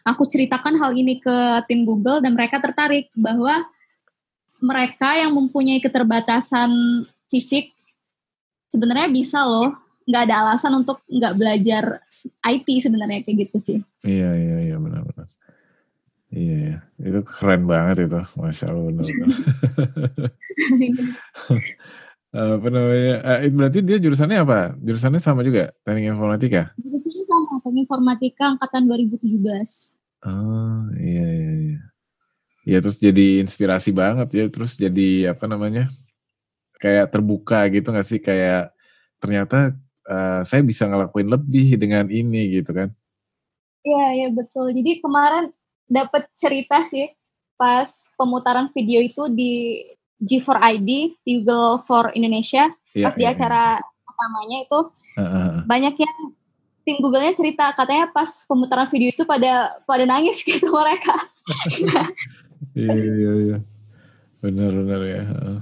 Aku ceritakan hal ini ke tim Google dan mereka tertarik bahwa mereka yang mempunyai keterbatasan fisik sebenarnya bisa loh, nggak ada alasan untuk nggak belajar I T sebenarnya kayak gitu sih.
Iya iya iya benar-benar. Iya ya, itu keren banget itu, Masya Allah benar-benar. Apa namanya, eee, berarti dia jurusannya apa? Jurusannya sama juga, Teknik Informatika?
Jurusannya sama, Teknik Informatika angkatan dua ribu tujuh belas.
Oh, iya iya iya. Ya terus jadi inspirasi banget ya, terus jadi apa namanya, kayak terbuka gitu nggak sih? Kayak ternyata, eee, saya bisa ngelakuin lebih dengan ini gitu kan.
Iya iya betul, jadi kemarin dapet cerita sih, pas pemutaran video itu di G four I D, Google for Indonesia,
Iya
pas di
iya iya.
acara utamanya itu,
Heeh heeh.
banyak yang tim Google-nya cerita, katanya pas pemutaran video itu pada pada nangis gitu mereka.
Iya iya iya. Benar benar ya, heeh.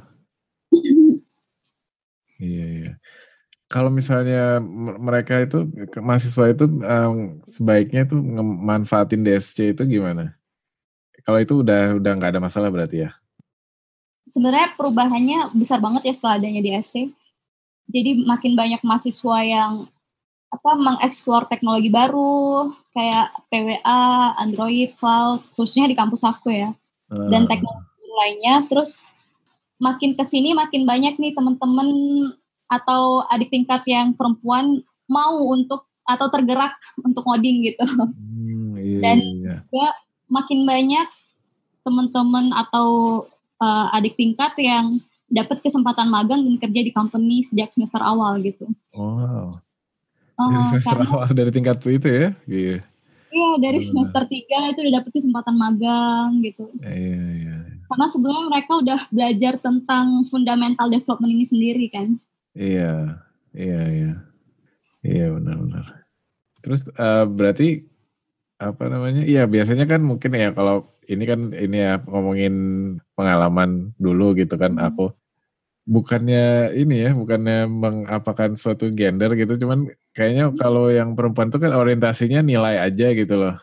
Iya iya. Kalau misalnya me mereka itu, ke mahasiswa itu, mmm, sebaiknya tuh nge manfaatin D S C itu gimana? Kalau itu udah udah nggak ada masalah berarti ya?
Sebenarnya perubahannya besar banget ya setelah adanya D S C. Jadi makin banyak mahasiswa yang, apa, mengeksplor teknologi baru, kayak P W A, Android, cloud, khususnya di kampus aku ya, dan
Heeh.
teknologi lainnya. Terus makin ke sini makin banyak nih temen-temen atau adik tingkat yang perempuan mau untuk atau tergerak untuk ngoding gitu.
Mmm, iya
Dan
iya iya.
juga makin banyak temen-temen atau, eee, adik tingkat yang dapat kesempatan magang dan kerja di company sejak semester awal gitu.
Wow, dari
Eee,
semester
karena
awal, dari tingkat itu ya? Iya.
Iya, dari
Benar.
semester tiga itu udah dapet kesempatan magang gitu.
Iya iya iya.
Karena sebelumnya mereka udah belajar tentang fundamental development ini sendiri kan.
Iya, iya iya. Iya benar benar. Terus, eee, berarti, apa namanya, iya biasanya kan mungkin ya kalau ini kan ini ya, ngomongin pengalaman dulu gitu kan
Mhm.
aku, bukannya ini ya, bukannya mengapakan suatu gender gitu, cuman kayaknya kalau yang perempuan tuh kan orientasinya nilai aja gitu loh.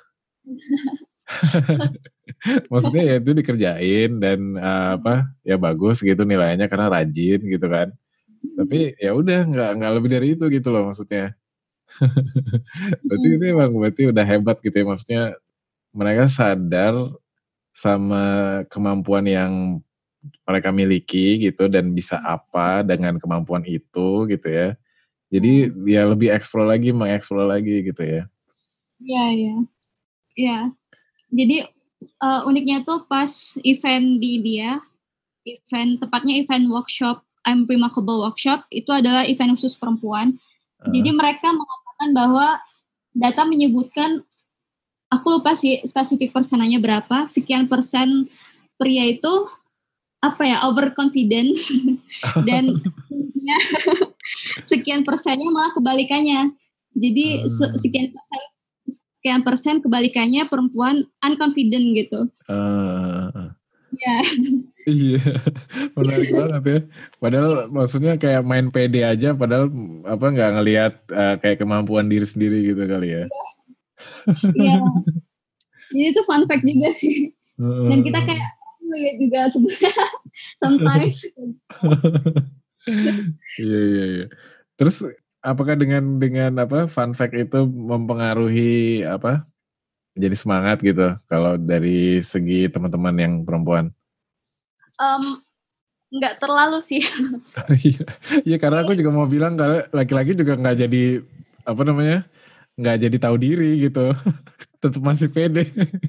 Maksudnya ya itu dikerjain dan, eee, apa,
Mhm.
ya bagus gitu nilainya karena rajin gitu kan. Tapi ya udah nggak nggak lebih dari itu gitu loh maksudnya. Berarti
Mhm,
ini
betul.
emang berarti udah hebat gitu ya, maksudnya mereka sadar sama kemampuan yang mereka miliki gitu dan bisa apa dengan kemampuan itu gitu ya. Jadi
Mhm.
ya lebih eksplor lagi, mengeksplor lagi gitu ya.
Iya iya. Iya. Jadi, eee, uniknya tuh pas event di dia, event tepatnya event workshop, I'm Remarkable workshop, itu adalah event khusus perempuan. Jadi
Heeh.
mereka mengatakan bahwa data menyebutkan, aku lupa sih spesifik persenanya berapa, sekian persen pria itu, apa ya, overconfident dan umumnya sekian persennya malah kebalikannya. Jadi se
Mmm.
sekian persen sekian persen kebalikannya perempuan unconfident gitu.
Eee, heeh heeh.
Iya.
Iya, menarik banget ya. Padahal
Iya.
maksudnya kayak main pede aja padahal, apa, nggak ngelihat, eee, kayak kemampuan diri sendiri gitu kali ya.
Iya. Iya. Jadi itu fun fact juga sih. Dan
Heeh
kita kayak,
heeh.
oh iya juga sebenarnya sometimes.
Iya iya iya. Terus apakah dengan dengan apa, fun fact itu mempengaruhi apa, jadi semangat gitu kalau dari segi teman-teman yang perempuan?
Mmm, nggak terlalu sih.
Oh iya, iya karena aku juga mau bilang kalau laki-laki juga nggak jadi, apa namanya, nggak jadi tahu diri gitu, tetap masih pede.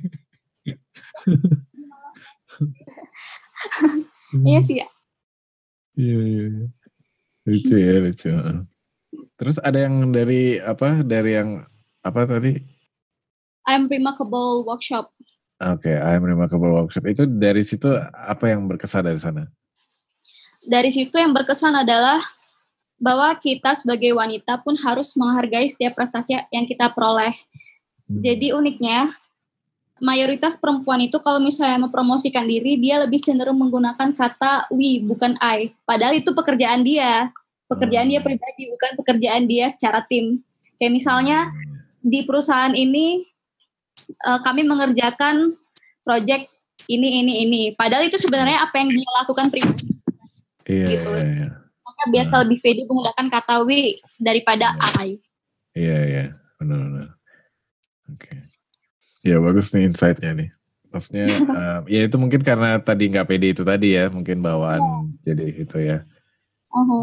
Iya
Mmm.
sih ya.
Iya iya iya. Lucu ya, lucu, heeh. Terus ada yang dari apa, dari yang apa tadi?
I'm Remarkable workshop.
Oke, I'm Remarkable workshop itu dari situ apa yang berkesan dari sana?
Dari situ yang berkesan adalah bahwa kita sebagai wanita pun harus menghargai setiap prestasi yang kita peroleh.
Mmm.
Jadi uniknya, mayoritas perempuan itu kalau misalnya mempromosikan diri, dia lebih cenderung menggunakan kata we, bukan I. Padahal itu pekerjaan dia, pekerjaan dia
Oh.
pribadi, bukan pekerjaan dia secara tim. Kayak
Iya
misalnya
iya iya.
di perusahaan ini uh, kami mengerjakan project ini ini ini. Padahal itu sebenarnya apa yang dia lakukan pribadi.
Iya,
Gitu.
iya, iya.
Maka biasa
Nah.
lebih pede menggunakan kata we daripada I.
Iya, iya, benar-benar. Oke. Ya bagus nih insight-nya nih. Maksudnya, uh, ya itu mungkin karena tadi nggak pede itu tadi ya, mungkin bawaan yeah. Jadi itu ya.
Uh-huh.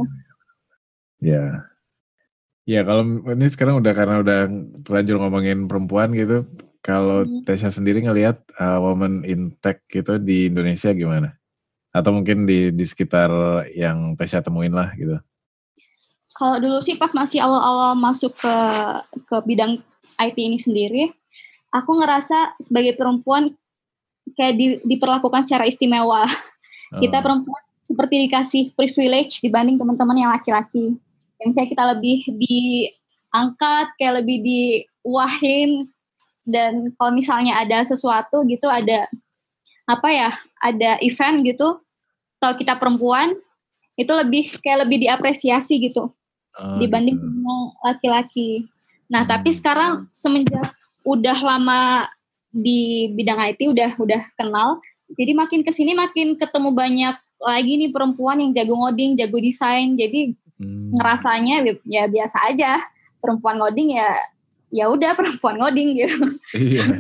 Ya. Ya kalau ini sekarang udah karena udah terlanjur ngomongin perempuan gitu, kalau hmm. Tesha sendiri ngelihat uh, woman in tech gitu di Indonesia gimana? Atau mungkin di di sekitar yang Tesha temuin lah gitu.
Kalau dulu sih pas masih awal-awal masuk ke ke bidang I T ini sendiri, aku ngerasa sebagai perempuan kayak di, diperlakukan secara istimewa. Oh. Kita perempuan seperti dikasih privilege dibanding teman-teman yang laki-laki. Yang misalnya kita lebih diangkat, kayak lebih diwahin, dan kalau misalnya ada sesuatu gitu, ada apa ya, ada event gitu, atau kita perempuan, itu lebih kayak lebih diapresiasi gitu, oh, dibanding gitu. Laki-laki. Nah, hmm. tapi sekarang semenjak udah lama di bidang I T, udah udah kenal, jadi makin kesini makin ketemu banyak lagi nih perempuan yang jago ngoding, jago desain, jadi Hmm. ngerasanya ya biasa aja, perempuan ngoding ya ya udah perempuan ngoding gitu.
Iya.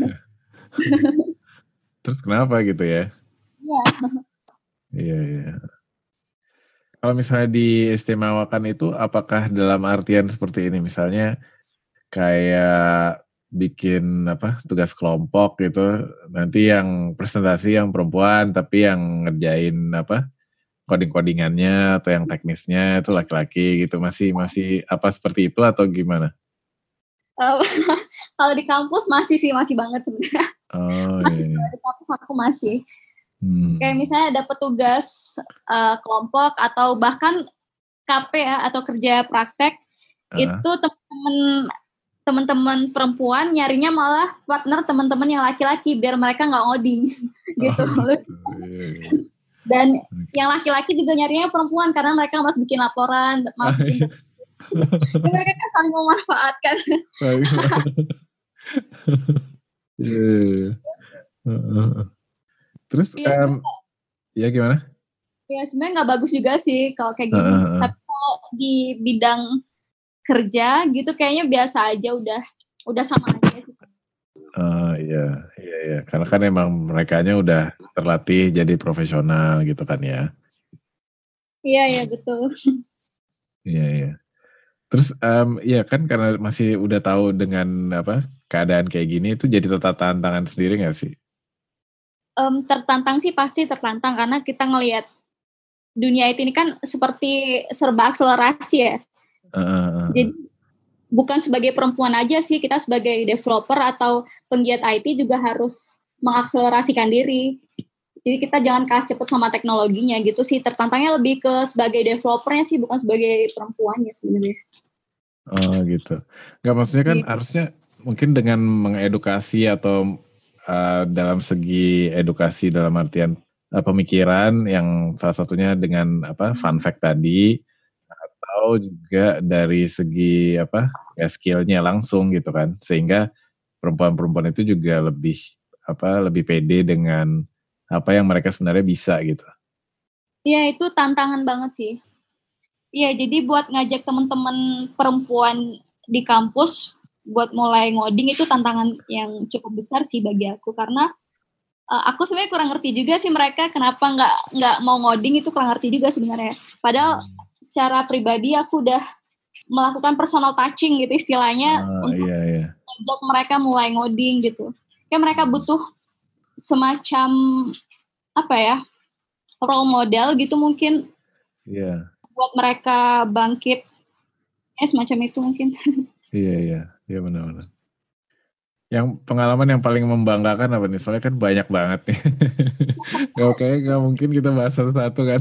Terus kenapa gitu ya?
Iya.
Iya iya. Kalau misalnya diistimewakan itu apakah dalam artian seperti ini, misalnya kayak bikin apa tugas kelompok gitu, nanti yang presentasi yang perempuan tapi yang ngerjain apa coding-codingannya atau yang teknisnya itu laki-laki gitu, masih masih apa seperti itu atau gimana?
Uh, kalau di kampus masih sih masih banget sebenarnya.
Oh,
masih
iya, iya.
Di kampus aku masih.
Hmm.
Kayak misalnya dapat tugas uh, kelompok atau bahkan K P ya atau kerja praktek, uh. itu teman-teman teman-teman perempuan nyarinya malah partner teman-teman yang laki-laki biar mereka nggak ngoding gitu.
Oh, gitu. Iya, iya.
Dan yang laki-laki juga nyarinya perempuan karena mereka masih bikin laporan, masih bikin dan mereka kan saling memanfaatkan.
Terus, ya, um, ya gimana?
Ya sebenarnya nggak bagus juga sih kalau kayak gini. Uh, uh. Tapi kalau di bidang kerja gitu kayaknya biasa aja, udah udah sama aja.
Oh iya, iya, iya. Karena kan emang merekanya udah terlatih jadi profesional gitu kan ya.
Iya, iya betul.
Iya, iya. Terus, um, ya kan karena masih udah tahu dengan apa keadaan kayak gini itu jadi tantangan sendiri nggak sih?
Um, tertantang sih pasti tertantang karena kita ngelihat dunia I T ini kan seperti serba akselerasi ya. Uh, uh, uh. Jadi bukan sebagai perempuan aja sih, kita sebagai developer atau penggiat I T juga harus mengakselerasikan diri. Jadi kita jangan kalah cepat sama teknologinya gitu sih. Tertantangnya lebih ke sebagai developernya sih, bukan sebagai perempuannya sebenarnya.
Oh gitu. Nggak, maksudnya kan gitu. Harusnya mungkin dengan mengedukasi atau uh, dalam segi edukasi dalam artian uh, pemikiran yang salah satunya dengan apa fun fact tadi, atau juga dari segi apa ya skillnya langsung gitu kan, sehingga perempuan-perempuan itu juga lebih apa lebih pede dengan apa yang mereka sebenarnya bisa gitu.
Iya, itu tantangan banget sih. Iya, jadi buat ngajak teman-teman perempuan di kampus buat mulai ngoding itu tantangan yang cukup besar sih bagi aku, karena uh, aku sebenarnya kurang ngerti juga sih mereka kenapa nggak nggak mau ngoding, itu kurang ngerti juga sebenarnya. Padahal secara pribadi aku udah melakukan personal touching gitu istilahnya, oh, untuk
iya, iya.
ngajak mereka mulai ngoding gitu. Kayak mereka butuh semacam apa ya, role model gitu mungkin.
Iya.
Buat mereka bangkit, eh semacam itu mungkin.
Iya, iya, iya benar-benar. Yang pengalaman yang paling membanggakan apa nih? Soalnya kan banyak banget nih. Ya oke, nggak mungkin kita bahas satu-satu kan.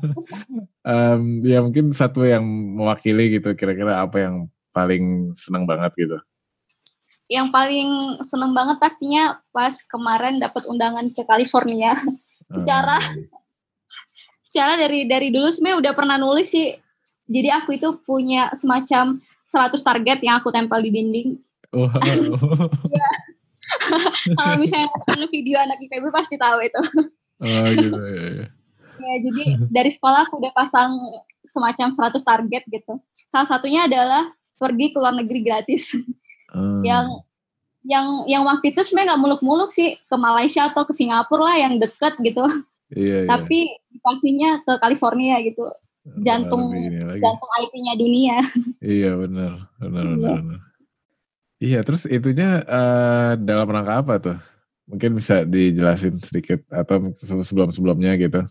um, ya mungkin satu yang mewakili gitu, kira-kira apa yang paling seneng banget gitu.
Yang paling seneng banget pastinya pas kemarin dapat undangan ke California. Secara hmm. secara dari dari dulu sebenarnya udah pernah nulis sih. Jadi aku itu punya semacam seratus target yang aku tempel di dinding.
Wow.
Ya. Kalau misalnya nonton video anak I P B pasti tahu itu.
Oh gitu ya. Ya.
Ya, jadi dari sekolah aku udah pasang semacam seratus target gitu. Salah satunya adalah pergi ke luar negeri gratis.
Hmm.
yang yang yang waktu itu sebenarnya nggak muluk-muluk sih, ke Malaysia atau ke Singapura lah yang deket gitu.
Iya,
Tapi
iya.
pastinya ke California gitu. Jantung jantung I T-nya dunia.
Iya benar, benar, benar, benar. Iya, terus itunya uh, dalam rangka apa tuh? Mungkin bisa dijelasin sedikit atau sebelum-sebelumnya gitu.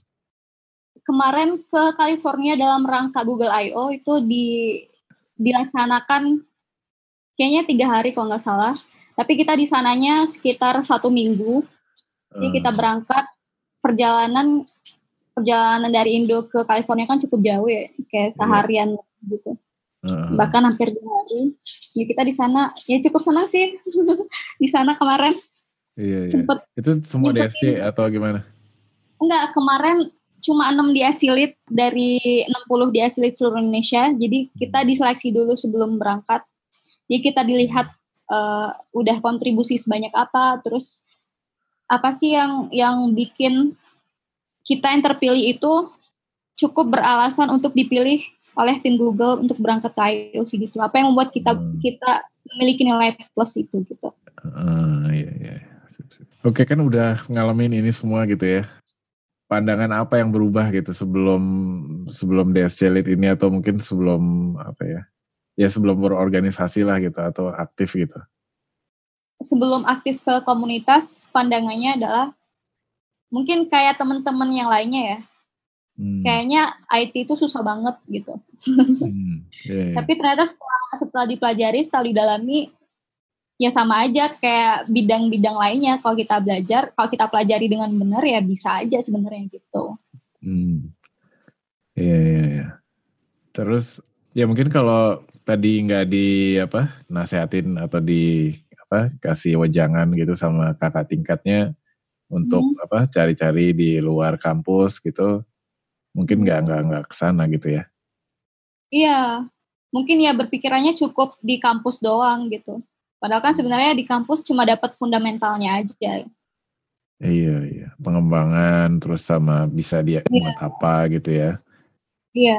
Kemarin ke California dalam rangka Google I O itu di dilaksanakan kayaknya tiga hari kalau nggak salah. Tapi kita di sananya sekitar satu minggu. Jadi
Hmm.
kita berangkat perjalanan perjalanan dari Indo ke California kan cukup jauh ya, kayak seharian yeah. gitu. Uh. Bahkan hampir dua hari. Ya kita di sana ya cukup senang sih di sana kemarin.
Iya, iya. Sempet itu semua D S C atau gimana?
Enggak, kemarin cuma enam diasilit dari enam puluh diasilit seluruh Indonesia. Jadi kita diseleksi dulu sebelum berangkat. Jadi kita dilihat uh, udah kontribusi sebanyak apa, terus apa sih yang yang bikin kita yang terpilih itu cukup beralasan untuk dipilih oleh tim Google untuk berangkat ke I O C gitu. Apa yang membuat kita hmm. kita memiliki nilai plus itu gitu.
Uh, iya, iya. Oke, kan udah ngalamin ini semua gitu ya. Pandangan apa yang berubah gitu sebelum sebelum D S C Elite ini atau mungkin sebelum apa ya? Ya sebelum berorganisasi lah gitu atau aktif gitu.
Sebelum aktif ke komunitas, pandangannya adalah mungkin kayak teman-teman yang lainnya ya. Hmm. Kayaknya I T itu susah banget gitu. Hmm, yeah, yeah. Tapi ternyata setelah setelah dipelajari, setelah didalami, ya sama aja kayak bidang-bidang lainnya. Kalau kita belajar, kalau kita pelajari dengan benar ya bisa aja sebenarnya gitu.
Hmm. Iya, iya, iya. Terus ya mungkin kalau tadi nggak di apa nasehatin atau di apa kasih wejangan gitu sama kakak tingkatnya untuk hmm. apa cari-cari di luar kampus gitu, mungkin nggak hmm. nggak nggak kesana gitu ya?
Iya, mungkin ya berpikirannya cukup di kampus doang gitu. Padahal kan sebenarnya di kampus cuma dapat fundamentalnya aja.
Iya, iya. Pengembangan terus sama bisa dia yeah. buat apa gitu ya.
Iya.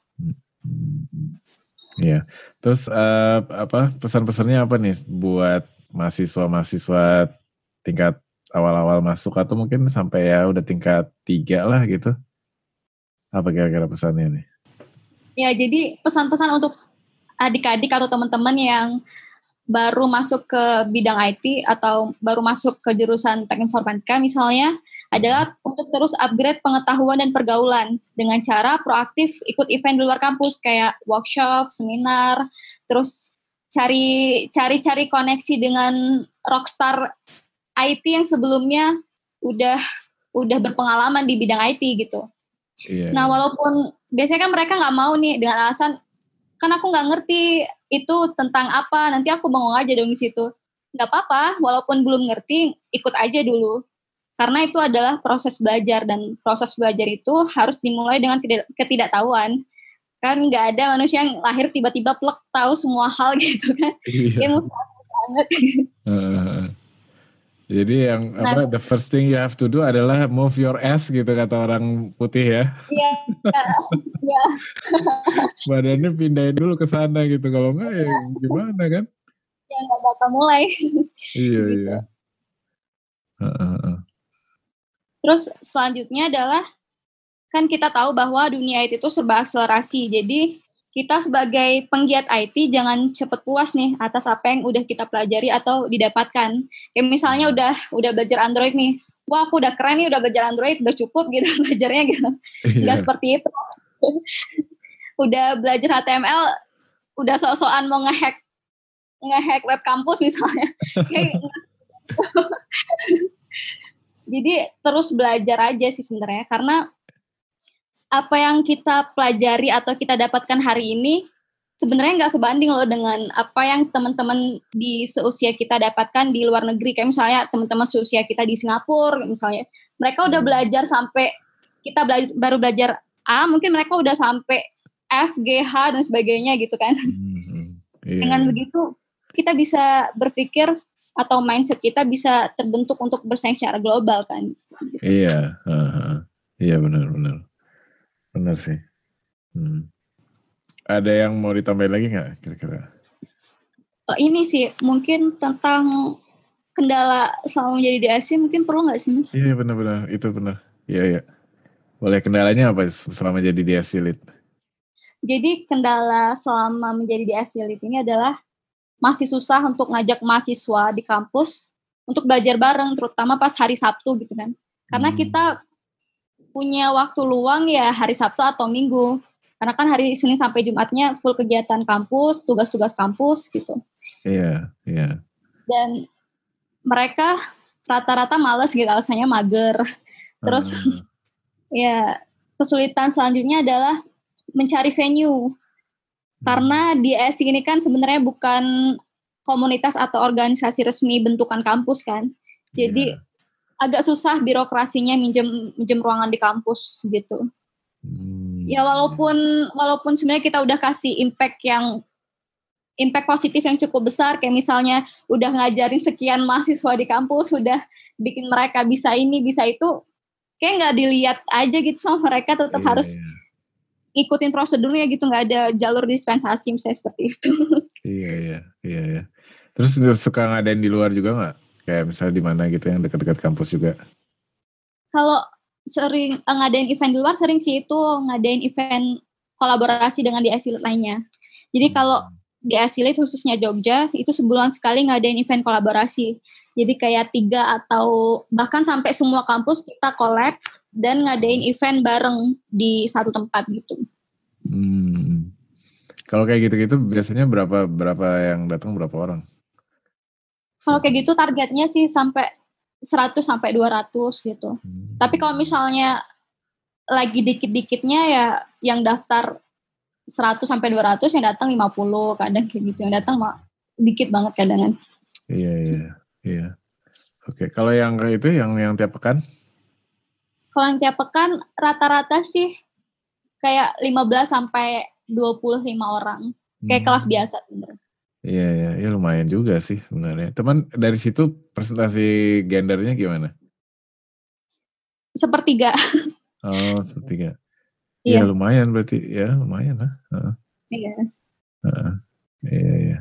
Iya. Terus uh, apa pesan-pesannya apa nih buat mahasiswa-mahasiswa tingkat awal-awal masuk atau mungkin sampai ya udah tingkat tiga lah gitu? Apa kira-kira pesannya nih?
Ya, jadi pesan-pesan untuk adik-adik atau teman-teman yang baru masuk ke bidang I T atau baru masuk ke jurusan teknik informatika misalnya adalah untuk terus upgrade pengetahuan dan pergaulan dengan cara proaktif ikut event di luar kampus kayak workshop, seminar, terus cari cari-cari koneksi dengan rockstar I T yang sebelumnya udah udah berpengalaman di bidang I T gitu. Iya, nah, walaupun biasanya kan mereka nggak mau nih dengan alasan kan aku nggak ngerti itu tentang apa, nanti aku bengong aja dong di situ. Nggak apa-apa, walaupun belum ngerti, ikut aja dulu. Karena itu adalah proses belajar, dan proses belajar itu harus dimulai dengan ketidaktahuan. Kan nggak ada manusia yang lahir tiba-tiba plek tahu semua hal gitu kan. Iya. Dia mustahil banget.
Uh, jadi yang nah, apa, the first thing you have to do adalah move your ass gitu kata orang putih ya.
Iya. Iya.
Badannya pindahin dulu ke sana gitu, kalau enggak ya gimana kan?
Ya nggak bakal mulai.
Iya,
gitu.
Iya. Uh, uh, uh.
Terus selanjutnya adalah kan kita tahu bahwa dunia I T itu serba akselerasi. Jadi kita sebagai penggiat I T jangan cepet puas nih atas apa yang udah kita pelajari atau didapatkan. Kayak misalnya udah udah belajar Android nih. Wah, aku udah keren nih, udah belajar Android, udah cukup gitu belajarnya gitu. Iya. Nggak seperti itu. Udah belajar H T M L, udah sok-sokan mau ngehack ngehack web kampus misalnya. Jadi terus belajar aja sih sebenarnya, karena apa yang kita pelajari atau kita dapatkan hari ini sebenarnya nggak sebanding loh dengan apa yang teman-teman di seusia kita dapatkan di luar negeri. Kayak misalnya teman-teman seusia kita di Singapura misalnya, mereka udah belajar sampai kita bela- baru belajar A, mungkin mereka udah sampai F, G, H dan sebagainya gitu kan. Mm-hmm. Yeah. Dengan begitu kita bisa berpikir atau mindset kita bisa terbentuk untuk bersaing secara global kan.
Iya, uh, iya benar-benar, benar sih. Hmm. Ada yang mau ditambahin lagi nggak kira-kira?
Oh, ini sih mungkin tentang kendala selama menjadi D S I mungkin perlu nggak sih Mas?
Iya benar-benar, itu benar. Iya iya. Boleh, kendalanya apa selama jadi D S I Lead?
Jadi kendala selama menjadi D S I Lead ini adalah masih susah untuk ngajak mahasiswa di kampus untuk belajar bareng, terutama pas hari Sabtu gitu kan. Karena
Hmm.
kita punya waktu luang ya hari Sabtu atau Minggu. Karena kan hari Senin sampai Jumatnya full kegiatan kampus, tugas-tugas kampus gitu.
Iya, iya.
Dan mereka rata-rata males gitu, alasannya mager. Terus
Uh.
ya kesulitan selanjutnya adalah mencari venue. Karena di D S I ini kan sebenarnya bukan komunitas atau organisasi resmi bentukan kampus kan. Jadi
yeah.
agak susah birokrasinya minjem minjem ruangan di kampus gitu.
Hmm.
Ya walaupun walaupun sebenarnya kita udah kasih impact yang impact positif yang cukup besar, kayak misalnya udah ngajarin sekian mahasiswa di kampus, udah bikin mereka bisa ini bisa itu, kayak nggak dilihat aja gitu sama mereka, tetap
yeah,
harus
yeah.
ikutin prosedurnya gitu, nggak ada jalur dispensasi misalnya seperti itu.
Iya iya iya iya. Terus suka ngadain di luar juga nggak? Kayak misalnya di mana gitu yang dekat-dekat kampus juga?
Kalau sering uh, ngadain event di luar, sering sih itu ngadain event kolaborasi dengan D S I lainnya. Jadi hmm. kalau D S I khususnya Jogja itu sebulan sekali ngadain event kolaborasi. Jadi kayak tiga atau bahkan sampai semua kampus kita collab dan ngadain event bareng di satu tempat gitu.
Hmm. Kalau kayak gitu-gitu biasanya berapa berapa yang datang, berapa orang?
Kalau kayak gitu targetnya sih sampai seratus sampai dua ratus gitu. Hmm. Tapi kalau misalnya lagi dikit-dikitnya ya yang daftar seratus sampai dua ratus, yang datang lima puluh, kadang kayak gitu. Yang datang mah dikit banget kadang.
Iya iya iya. Oke, kalau yang kayak itu yang yang tiap pekan?
Kalau yang tiap pekan rata-rata sih kayak lima belas sampai dua puluh lima orang. Kayak hmm. kelas biasa sebenarnya.
Iya iya, ya lumayan juga sih sebenarnya. Teman dari situ presentasi gendernya gimana?
Sepertiga.
Oh, sepertiga. Iya, ya, lumayan berarti ya, lumayan lah. Uh.
Iya.
Uh. Iya iya.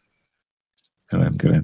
Keren keren.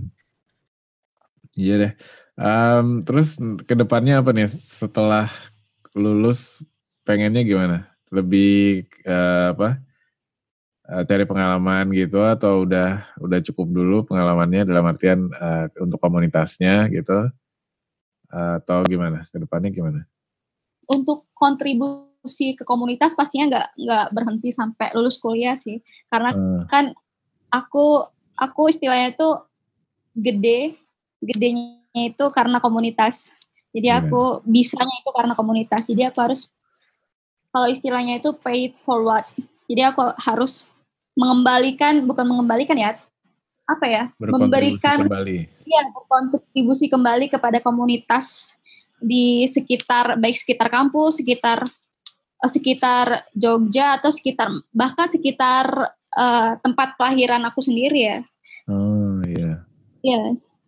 Iya deh. Um, terus kedepannya apa nih setelah lulus, pengennya gimana? Lebih uh, apa? Uh, cari pengalaman gitu atau udah udah cukup dulu pengalamannya dalam artian uh, untuk komunitasnya gitu? Uh, atau gimana? Kedepannya gimana?
Untuk kontribusi ke komunitas pastinya nggak nggak berhenti sampai lulus kuliah sih, karena uh. kan aku aku istilahnya tuh gede gedenya itu karena komunitas. Jadi yeah. aku bisanya itu karena komunitas. Jadi aku harus, kalau istilahnya itu pay it forward. Jadi aku harus mengembalikan, bukan mengembalikan ya, apa ya? Memberikan
kembali.
Ya, berkontribusi kembali kepada komunitas di sekitar, baik sekitar kampus, sekitar sekitar Jogja atau sekitar bahkan sekitar uh, tempat kelahiran aku sendiri ya.
Oh iya. Yeah.
Iya.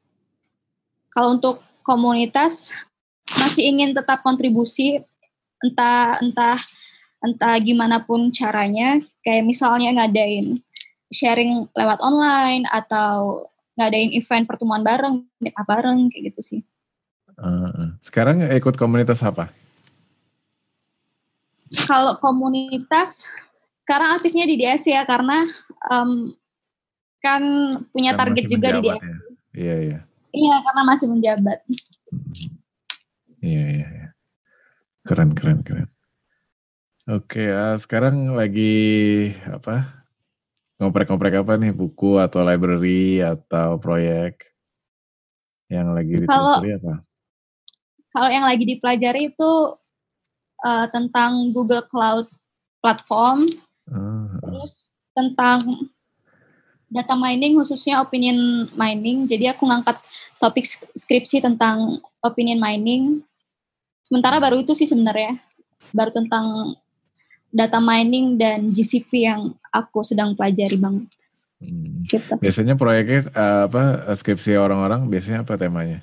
Kalau untuk komunitas masih ingin tetap kontribusi, entah entah entah gimana pun caranya, kayak misalnya ngadain sharing lewat online atau ngadain event pertemuan bareng, meet up bareng kayak gitu sih.
Uh, sekarang ikut komunitas apa?
Kalau komunitas sekarang aktifnya di D S I ya, karena um, kan punya karena target juga di D S I.
Ya? Iya iya.
Iya, karena masih menjabat.
Iya iya. iya. Keren keren keren. Oke, uh, sekarang lagi apa? Ngoprek-ngoprek apa nih, buku atau library atau proyek yang lagi ditelusuri apa?
Kalau yang lagi dipelajari itu uh, tentang Google Cloud Platform, uh, terus tentang data mining, khususnya opinion mining. Jadi aku ngangkat topik skripsi tentang opinion mining. Sementara baru itu sih sebenarnya, baru tentang data mining dan G C P yang aku sedang pelajari banget.
Hmm.
Gitu.
Biasanya proyeknya uh, apa skripsi orang-orang biasanya apa temanya?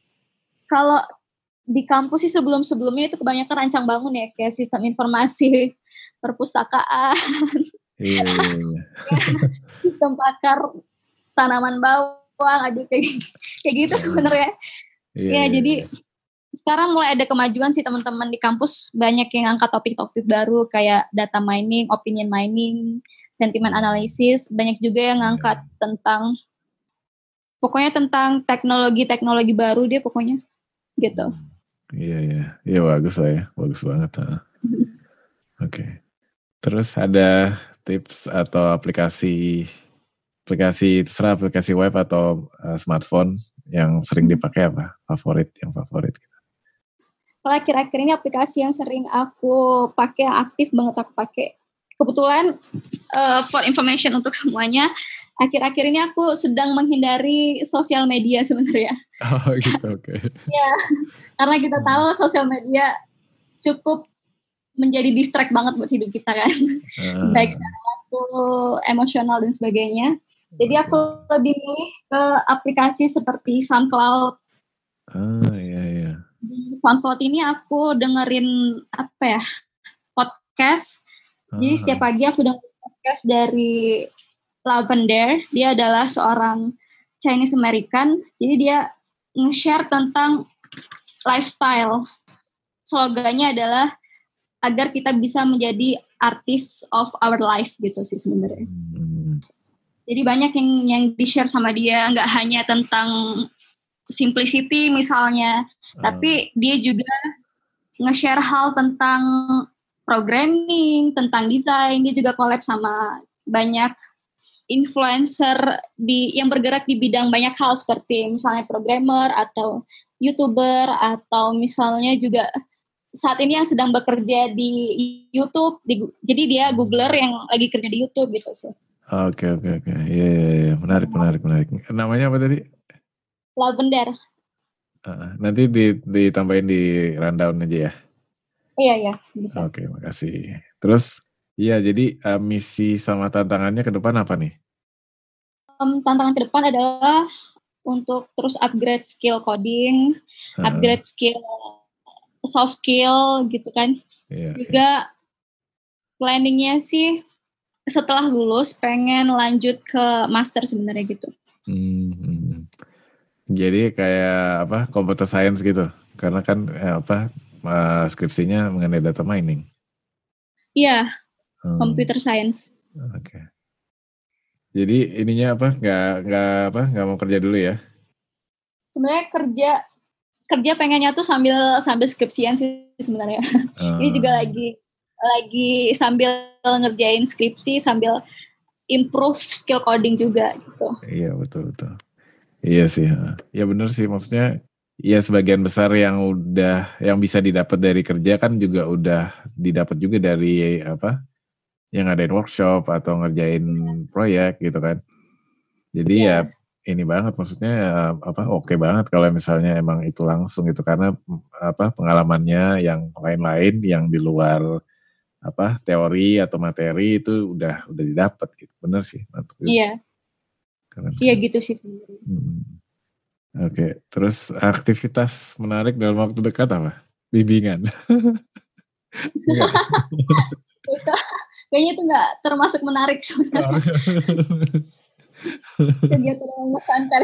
Kalau di kampus sih sebelum-sebelumnya itu kebanyakan rancang bangun ya, kayak sistem informasi perpustakaan,
Iya, iya, iya.
sistem pakar tanaman bawang, aduh kayak, kayak gitu
Uh,
sebenarnya.
iya,
Ya
iya,
jadi
iya.
sekarang mulai ada kemajuan sih teman-teman di kampus, banyak yang angkat topik-topik baru kayak data mining, opinion mining, sentiment
Hmm.
analysis, banyak juga yang
Iya,
ngangkat
iya.
tentang pokoknya tentang teknologi-teknologi baru deh pokoknya gitu.
Hmm. Iya, iya. Iya bagus lah ya, bagus banget. Ha. Oke. Okay. Terus ada tips atau aplikasi aplikasi terserah aplikasi web atau uh, smartphone yang sering dipakai apa? Favorit yang favorit?
Kalau akhir-akhir ini aplikasi yang sering aku pakai, aktif banget aku pakai. Kebetulan uh, for information untuk semuanya, akhir-akhir ini aku sedang menghindari sosial media sebenarnya.
Oh gitu, oke. Okay.
Ya, karena kita tahu sosial media cukup menjadi distract banget buat hidup kita kan.
Uh,
Baik secara waktu, emosional dan sebagainya. Jadi
okay.
aku lebih milih ke aplikasi seperti SoundCloud.
Ah iya iya.
Di SoundCloud ini aku dengerin apa ya, podcast.
Ah,
Jadi setiap pagi aku dengerin podcast dari Lavender. Dia adalah seorang Chinese American. Jadi dia nge-share tentang lifestyle. Slogannya adalah agar kita bisa menjadi artist of our life gitu sih sebenarnya.
Hmm.
Jadi banyak yang yang di-share sama dia, nggak hanya tentang simplicity misalnya, uh. tapi dia juga nge-share hal tentang programming, tentang desain. Dia juga collab sama banyak influencer di yang bergerak di bidang banyak hal seperti misalnya programmer atau YouTuber atau misalnya juga saat ini yang sedang bekerja di YouTube. Di, jadi dia Googler yang lagi kerja di YouTube gitu sih.
Oke oke oke. Iya iya iya, menarik menarik menarik. Namanya apa tadi?
Lavender.
Uh, nanti di, ditambahin di rundown aja ya.
Iya iya bisa.
Oke makasih. Terus iya jadi uh, misi sama tantangannya ke depan apa nih?
Um, tantangan ke depan adalah untuk terus upgrade skill coding, uh. upgrade skill soft skill gitu kan. Iya, juga iya. Planningnya sih setelah lulus pengen lanjut ke master sebenarnya gitu.
Hmm. Jadi kayak apa computer science gitu, karena kan eh, apa uh, skripsinya mengenai data mining.
Iya, hmm. Computer science.
Oke. Okay. Jadi ininya apa? Nggak nggak apa? Nggak mau kerja dulu ya?
Sebenarnya kerja kerja pengennya tuh sambil sambil skripsian sih sebenarnya. Hmm. Ini juga lagi lagi sambil ngerjain skripsi sambil improve skill coding juga gitu.
Iya betul betul. Iya sih. Ya benar sih maksudnya. Ya sebagian besar yang udah yang bisa didapat dari kerja kan juga udah didapat juga dari apa? Yang ngadain workshop atau ngerjain proyek gitu kan. Jadi yeah. ya ini banget maksudnya apa oke okay banget kalau misalnya emang itu langsung gitu karena apa pengalamannya yang lain-lain yang di luar apa teori atau materi itu udah udah didapat gitu. Bener sih.
Iya. Keren. Iya gitu sih sebenarnya. Hmm.
Oke, okay. Terus aktivitas menarik dalam waktu dekat apa? Bimbingan.
Enggak. Kayaknya itu enggak termasuk menarik sebenarnya. Kegiatan yang santai.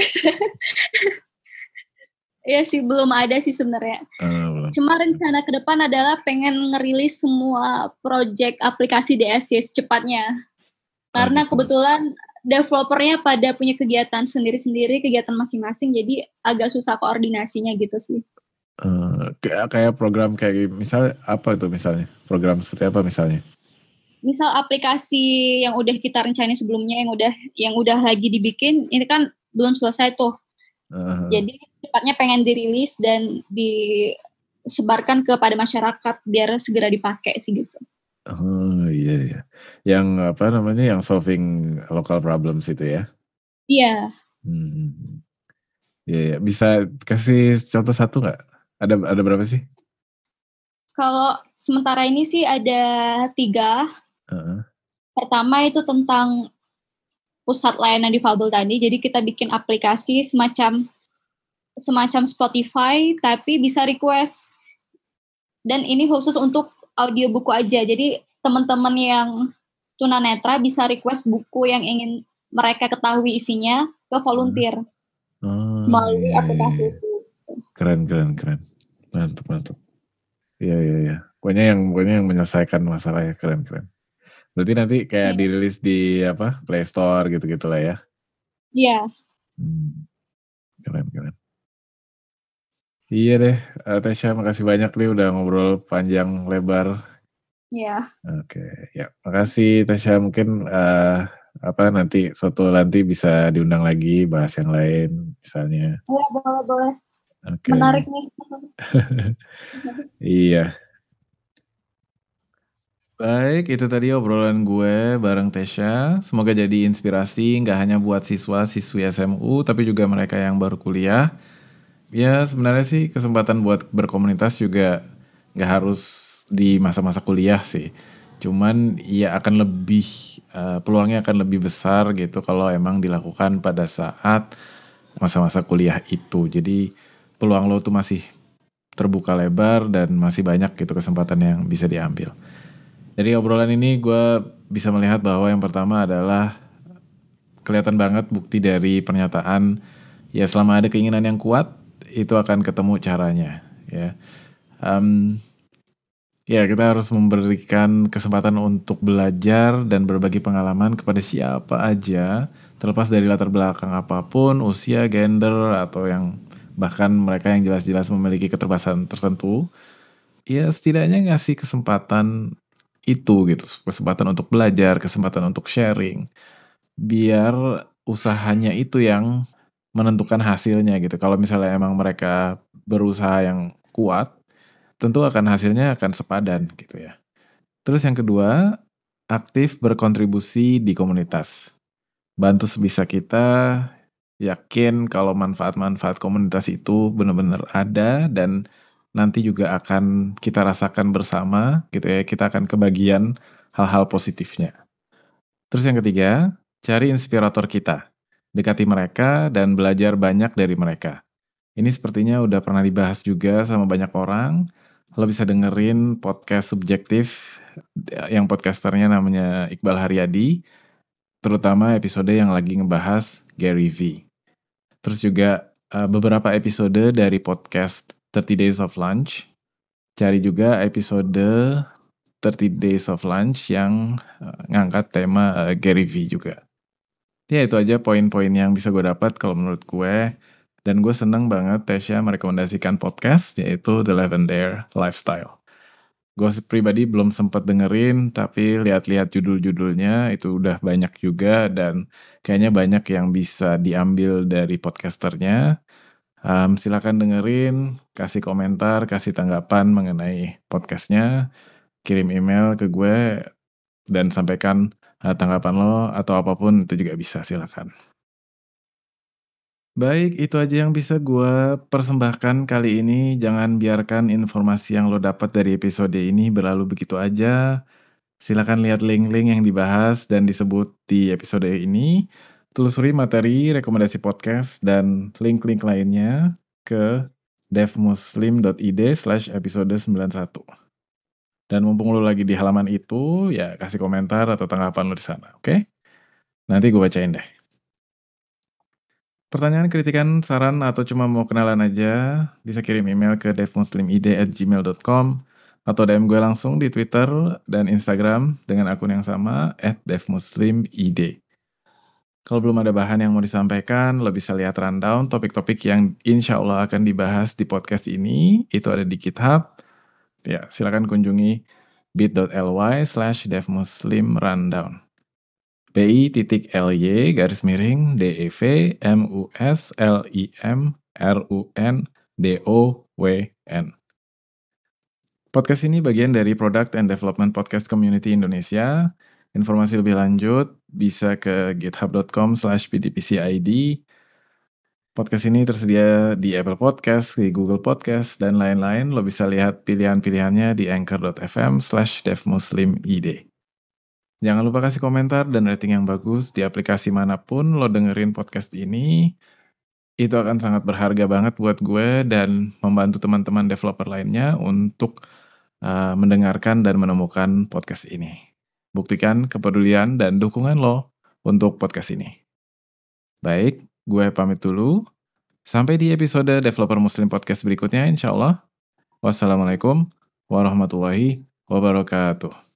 Iya sih belum ada sih sebenarnya. Uh, Cuma rencana ke depan adalah pengen ngerilis semua project aplikasi D S Y secepatnya. Karena oh, gitu. Kebetulan developernya pada punya kegiatan sendiri-sendiri, kegiatan masing-masing, jadi agak susah koordinasinya gitu sih.
Uh, kayak, kayak program kayak misal apa tuh misalnya? Program seperti apa misalnya?
Misal aplikasi yang udah kita rencanain sebelumnya, yang udah yang udah lagi dibikin, ini kan belum selesai tuh. Uh-huh. Jadi cepatnya pengen dirilis dan disebarkan kepada masyarakat biar segera dipakai sih gitu.
Oh iya iya. Yang apa namanya yang solving local problems itu ya?
Iya.
Hmm. Iya, yeah, bisa kasih contoh satu nggak? Ada ada berapa sih?
Kalau sementara ini sih ada tiga. Uh-huh. Pertama itu tentang pusat layanan difabel tadi. Jadi kita bikin aplikasi semacam semacam Spotify tapi bisa request. Dan ini khusus untuk audio buku aja. Jadi teman-teman yang tunanetra bisa request buku yang ingin mereka ketahui isinya ke volunteer
Oh,
melalui
iya,
aplikasi
iya.
itu.
Keren, keren, keren. Mantap, mantap. Iya, iya, iya. Pokoknya yang, pokoknya yang menyelesaikan masalahnya keren, keren. Berarti nanti kayak
Iya.
dirilis di apa Play Store gitu-gitu lah ya.
Iya.
Hmm, keren, keren. Iya deh, uh, Tasya makasih banyak nih udah ngobrol panjang lebar.
Iya.
Oke, ya makasih Tasya. Mungkin uh, apa nanti suatu nanti bisa diundang lagi bahas yang lain misalnya.
Iya, boleh, boleh.
Oke.
Menarik nih.
Iya. Baik, itu tadi obrolan gue bareng Tasya. Semoga jadi inspirasi nggak hanya buat siswa-siswi S M U, tapi juga mereka yang baru kuliah. Ya sebenarnya sih kesempatan buat berkomunitas juga nggak harus di masa-masa kuliah sih. Cuman ya akan lebih, uh, peluangnya akan lebih besar gitu kalau emang dilakukan pada saat masa-masa kuliah itu. Jadi peluang lo tuh masih terbuka lebar dan masih banyak gitu kesempatan yang bisa diambil. Dari obrolan ini gue bisa melihat bahwa yang pertama adalah kelihatan banget bukti dari pernyataan ya selama ada keinginan yang kuat itu akan ketemu caranya ya. Um, ya kita harus memberikan kesempatan untuk belajar dan berbagi pengalaman kepada siapa aja terlepas dari latar belakang apapun, usia, gender atau yang bahkan mereka yang jelas-jelas memiliki keterbatasan tertentu. Ya setidaknya ngasih kesempatan itu gitu, kesempatan untuk belajar, kesempatan untuk sharing, biar usahanya itu yang menentukan hasilnya gitu. Kalau misalnya emang mereka berusaha yang kuat, tentu akan hasilnya akan sepadan gitu ya. Terus yang kedua, aktif berkontribusi di komunitas. Bantu sebisa kita, yakin kalau manfaat-manfaat komunitas itu benar-benar ada dan nanti juga akan kita rasakan bersama gitu ya, kita akan kebagian hal-hal positifnya. Terus yang ketiga, cari inspirator kita. Dekati mereka dan belajar banyak dari mereka. Ini sepertinya udah pernah dibahas juga sama banyak orang. Lo bisa dengerin podcast subjektif yang podcasternya namanya Iqbal Haryadi, terutama episode yang lagi ngebahas Gary V. Terus juga uh, beberapa episode dari podcast thirty Days of Lunch. Cari juga episode thirty Days of Lunch yang uh, ngangkat tema uh, Gary V juga. Ya itu aja poin-poin yang bisa gue dapat kalau menurut gue. Dan gue seneng banget Tasya merekomendasikan podcast yaitu The Lavender Lifestyle. Gue pribadi belum sempat dengerin, tapi lihat-lihat judul-judulnya itu udah banyak juga dan kayaknya banyak yang bisa diambil dari podcasternya. Um, silakan dengerin, kasih komentar, kasih tanggapan mengenai podcastnya, kirim email ke gue dan sampaikan uh, tanggapan lo atau apapun itu juga bisa, silakan. Baik, itu aja yang bisa gue persembahkan kali ini. Jangan biarkan informasi yang lo dapat dari episode ini berlalu begitu aja. Silakan lihat link-link yang dibahas dan disebut di episode ini. Telusuri materi, rekomendasi podcast, dan link-link lainnya ke devmuslim.id slash episode sembilan puluh satu. Dan mumpung lo lagi di halaman itu, ya kasih komentar atau tanggapan lo di sana, oke? Nanti gue bacain deh. Pertanyaan, kritikan, saran, atau cuma mau kenalan aja, bisa kirim email ke devmuslimid at gmail dot com atau D M gue langsung di Twitter dan Instagram dengan akun yang sama at devmuslimid. Kalau belum ada bahan yang mau disampaikan, lo bisa lihat rundown topik-topik yang insya Allah akan dibahas di podcast ini. Itu ada di GitHub. Ya, silakan kunjungi bit.ly slash devmuslimrundown. bit.ly garis miring dev muslim rundon. Podcast ini bagian dari Product and Development Podcast Community Indonesia. Informasi lebih lanjut bisa ke github.com slash pdpcid. Podcast ini tersedia di Apple Podcast, di Google Podcast, dan lain-lain. Lo bisa lihat pilihan-pilihannya di anchor.fm slash devmuslimid. Jangan lupa kasih komentar dan rating yang bagus di aplikasi manapun lo dengerin podcast ini. Itu akan sangat berharga banget buat gue dan membantu teman-teman developer lainnya untuk uh, mendengarkan dan menemukan podcast ini. Buktikan kepedulian dan dukungan lo untuk podcast ini. Baik, gue pamit dulu. Sampai di episode Developer Muslim Podcast berikutnya, insya Allah. Wassalamualaikum warahmatullahi wabarakatuh.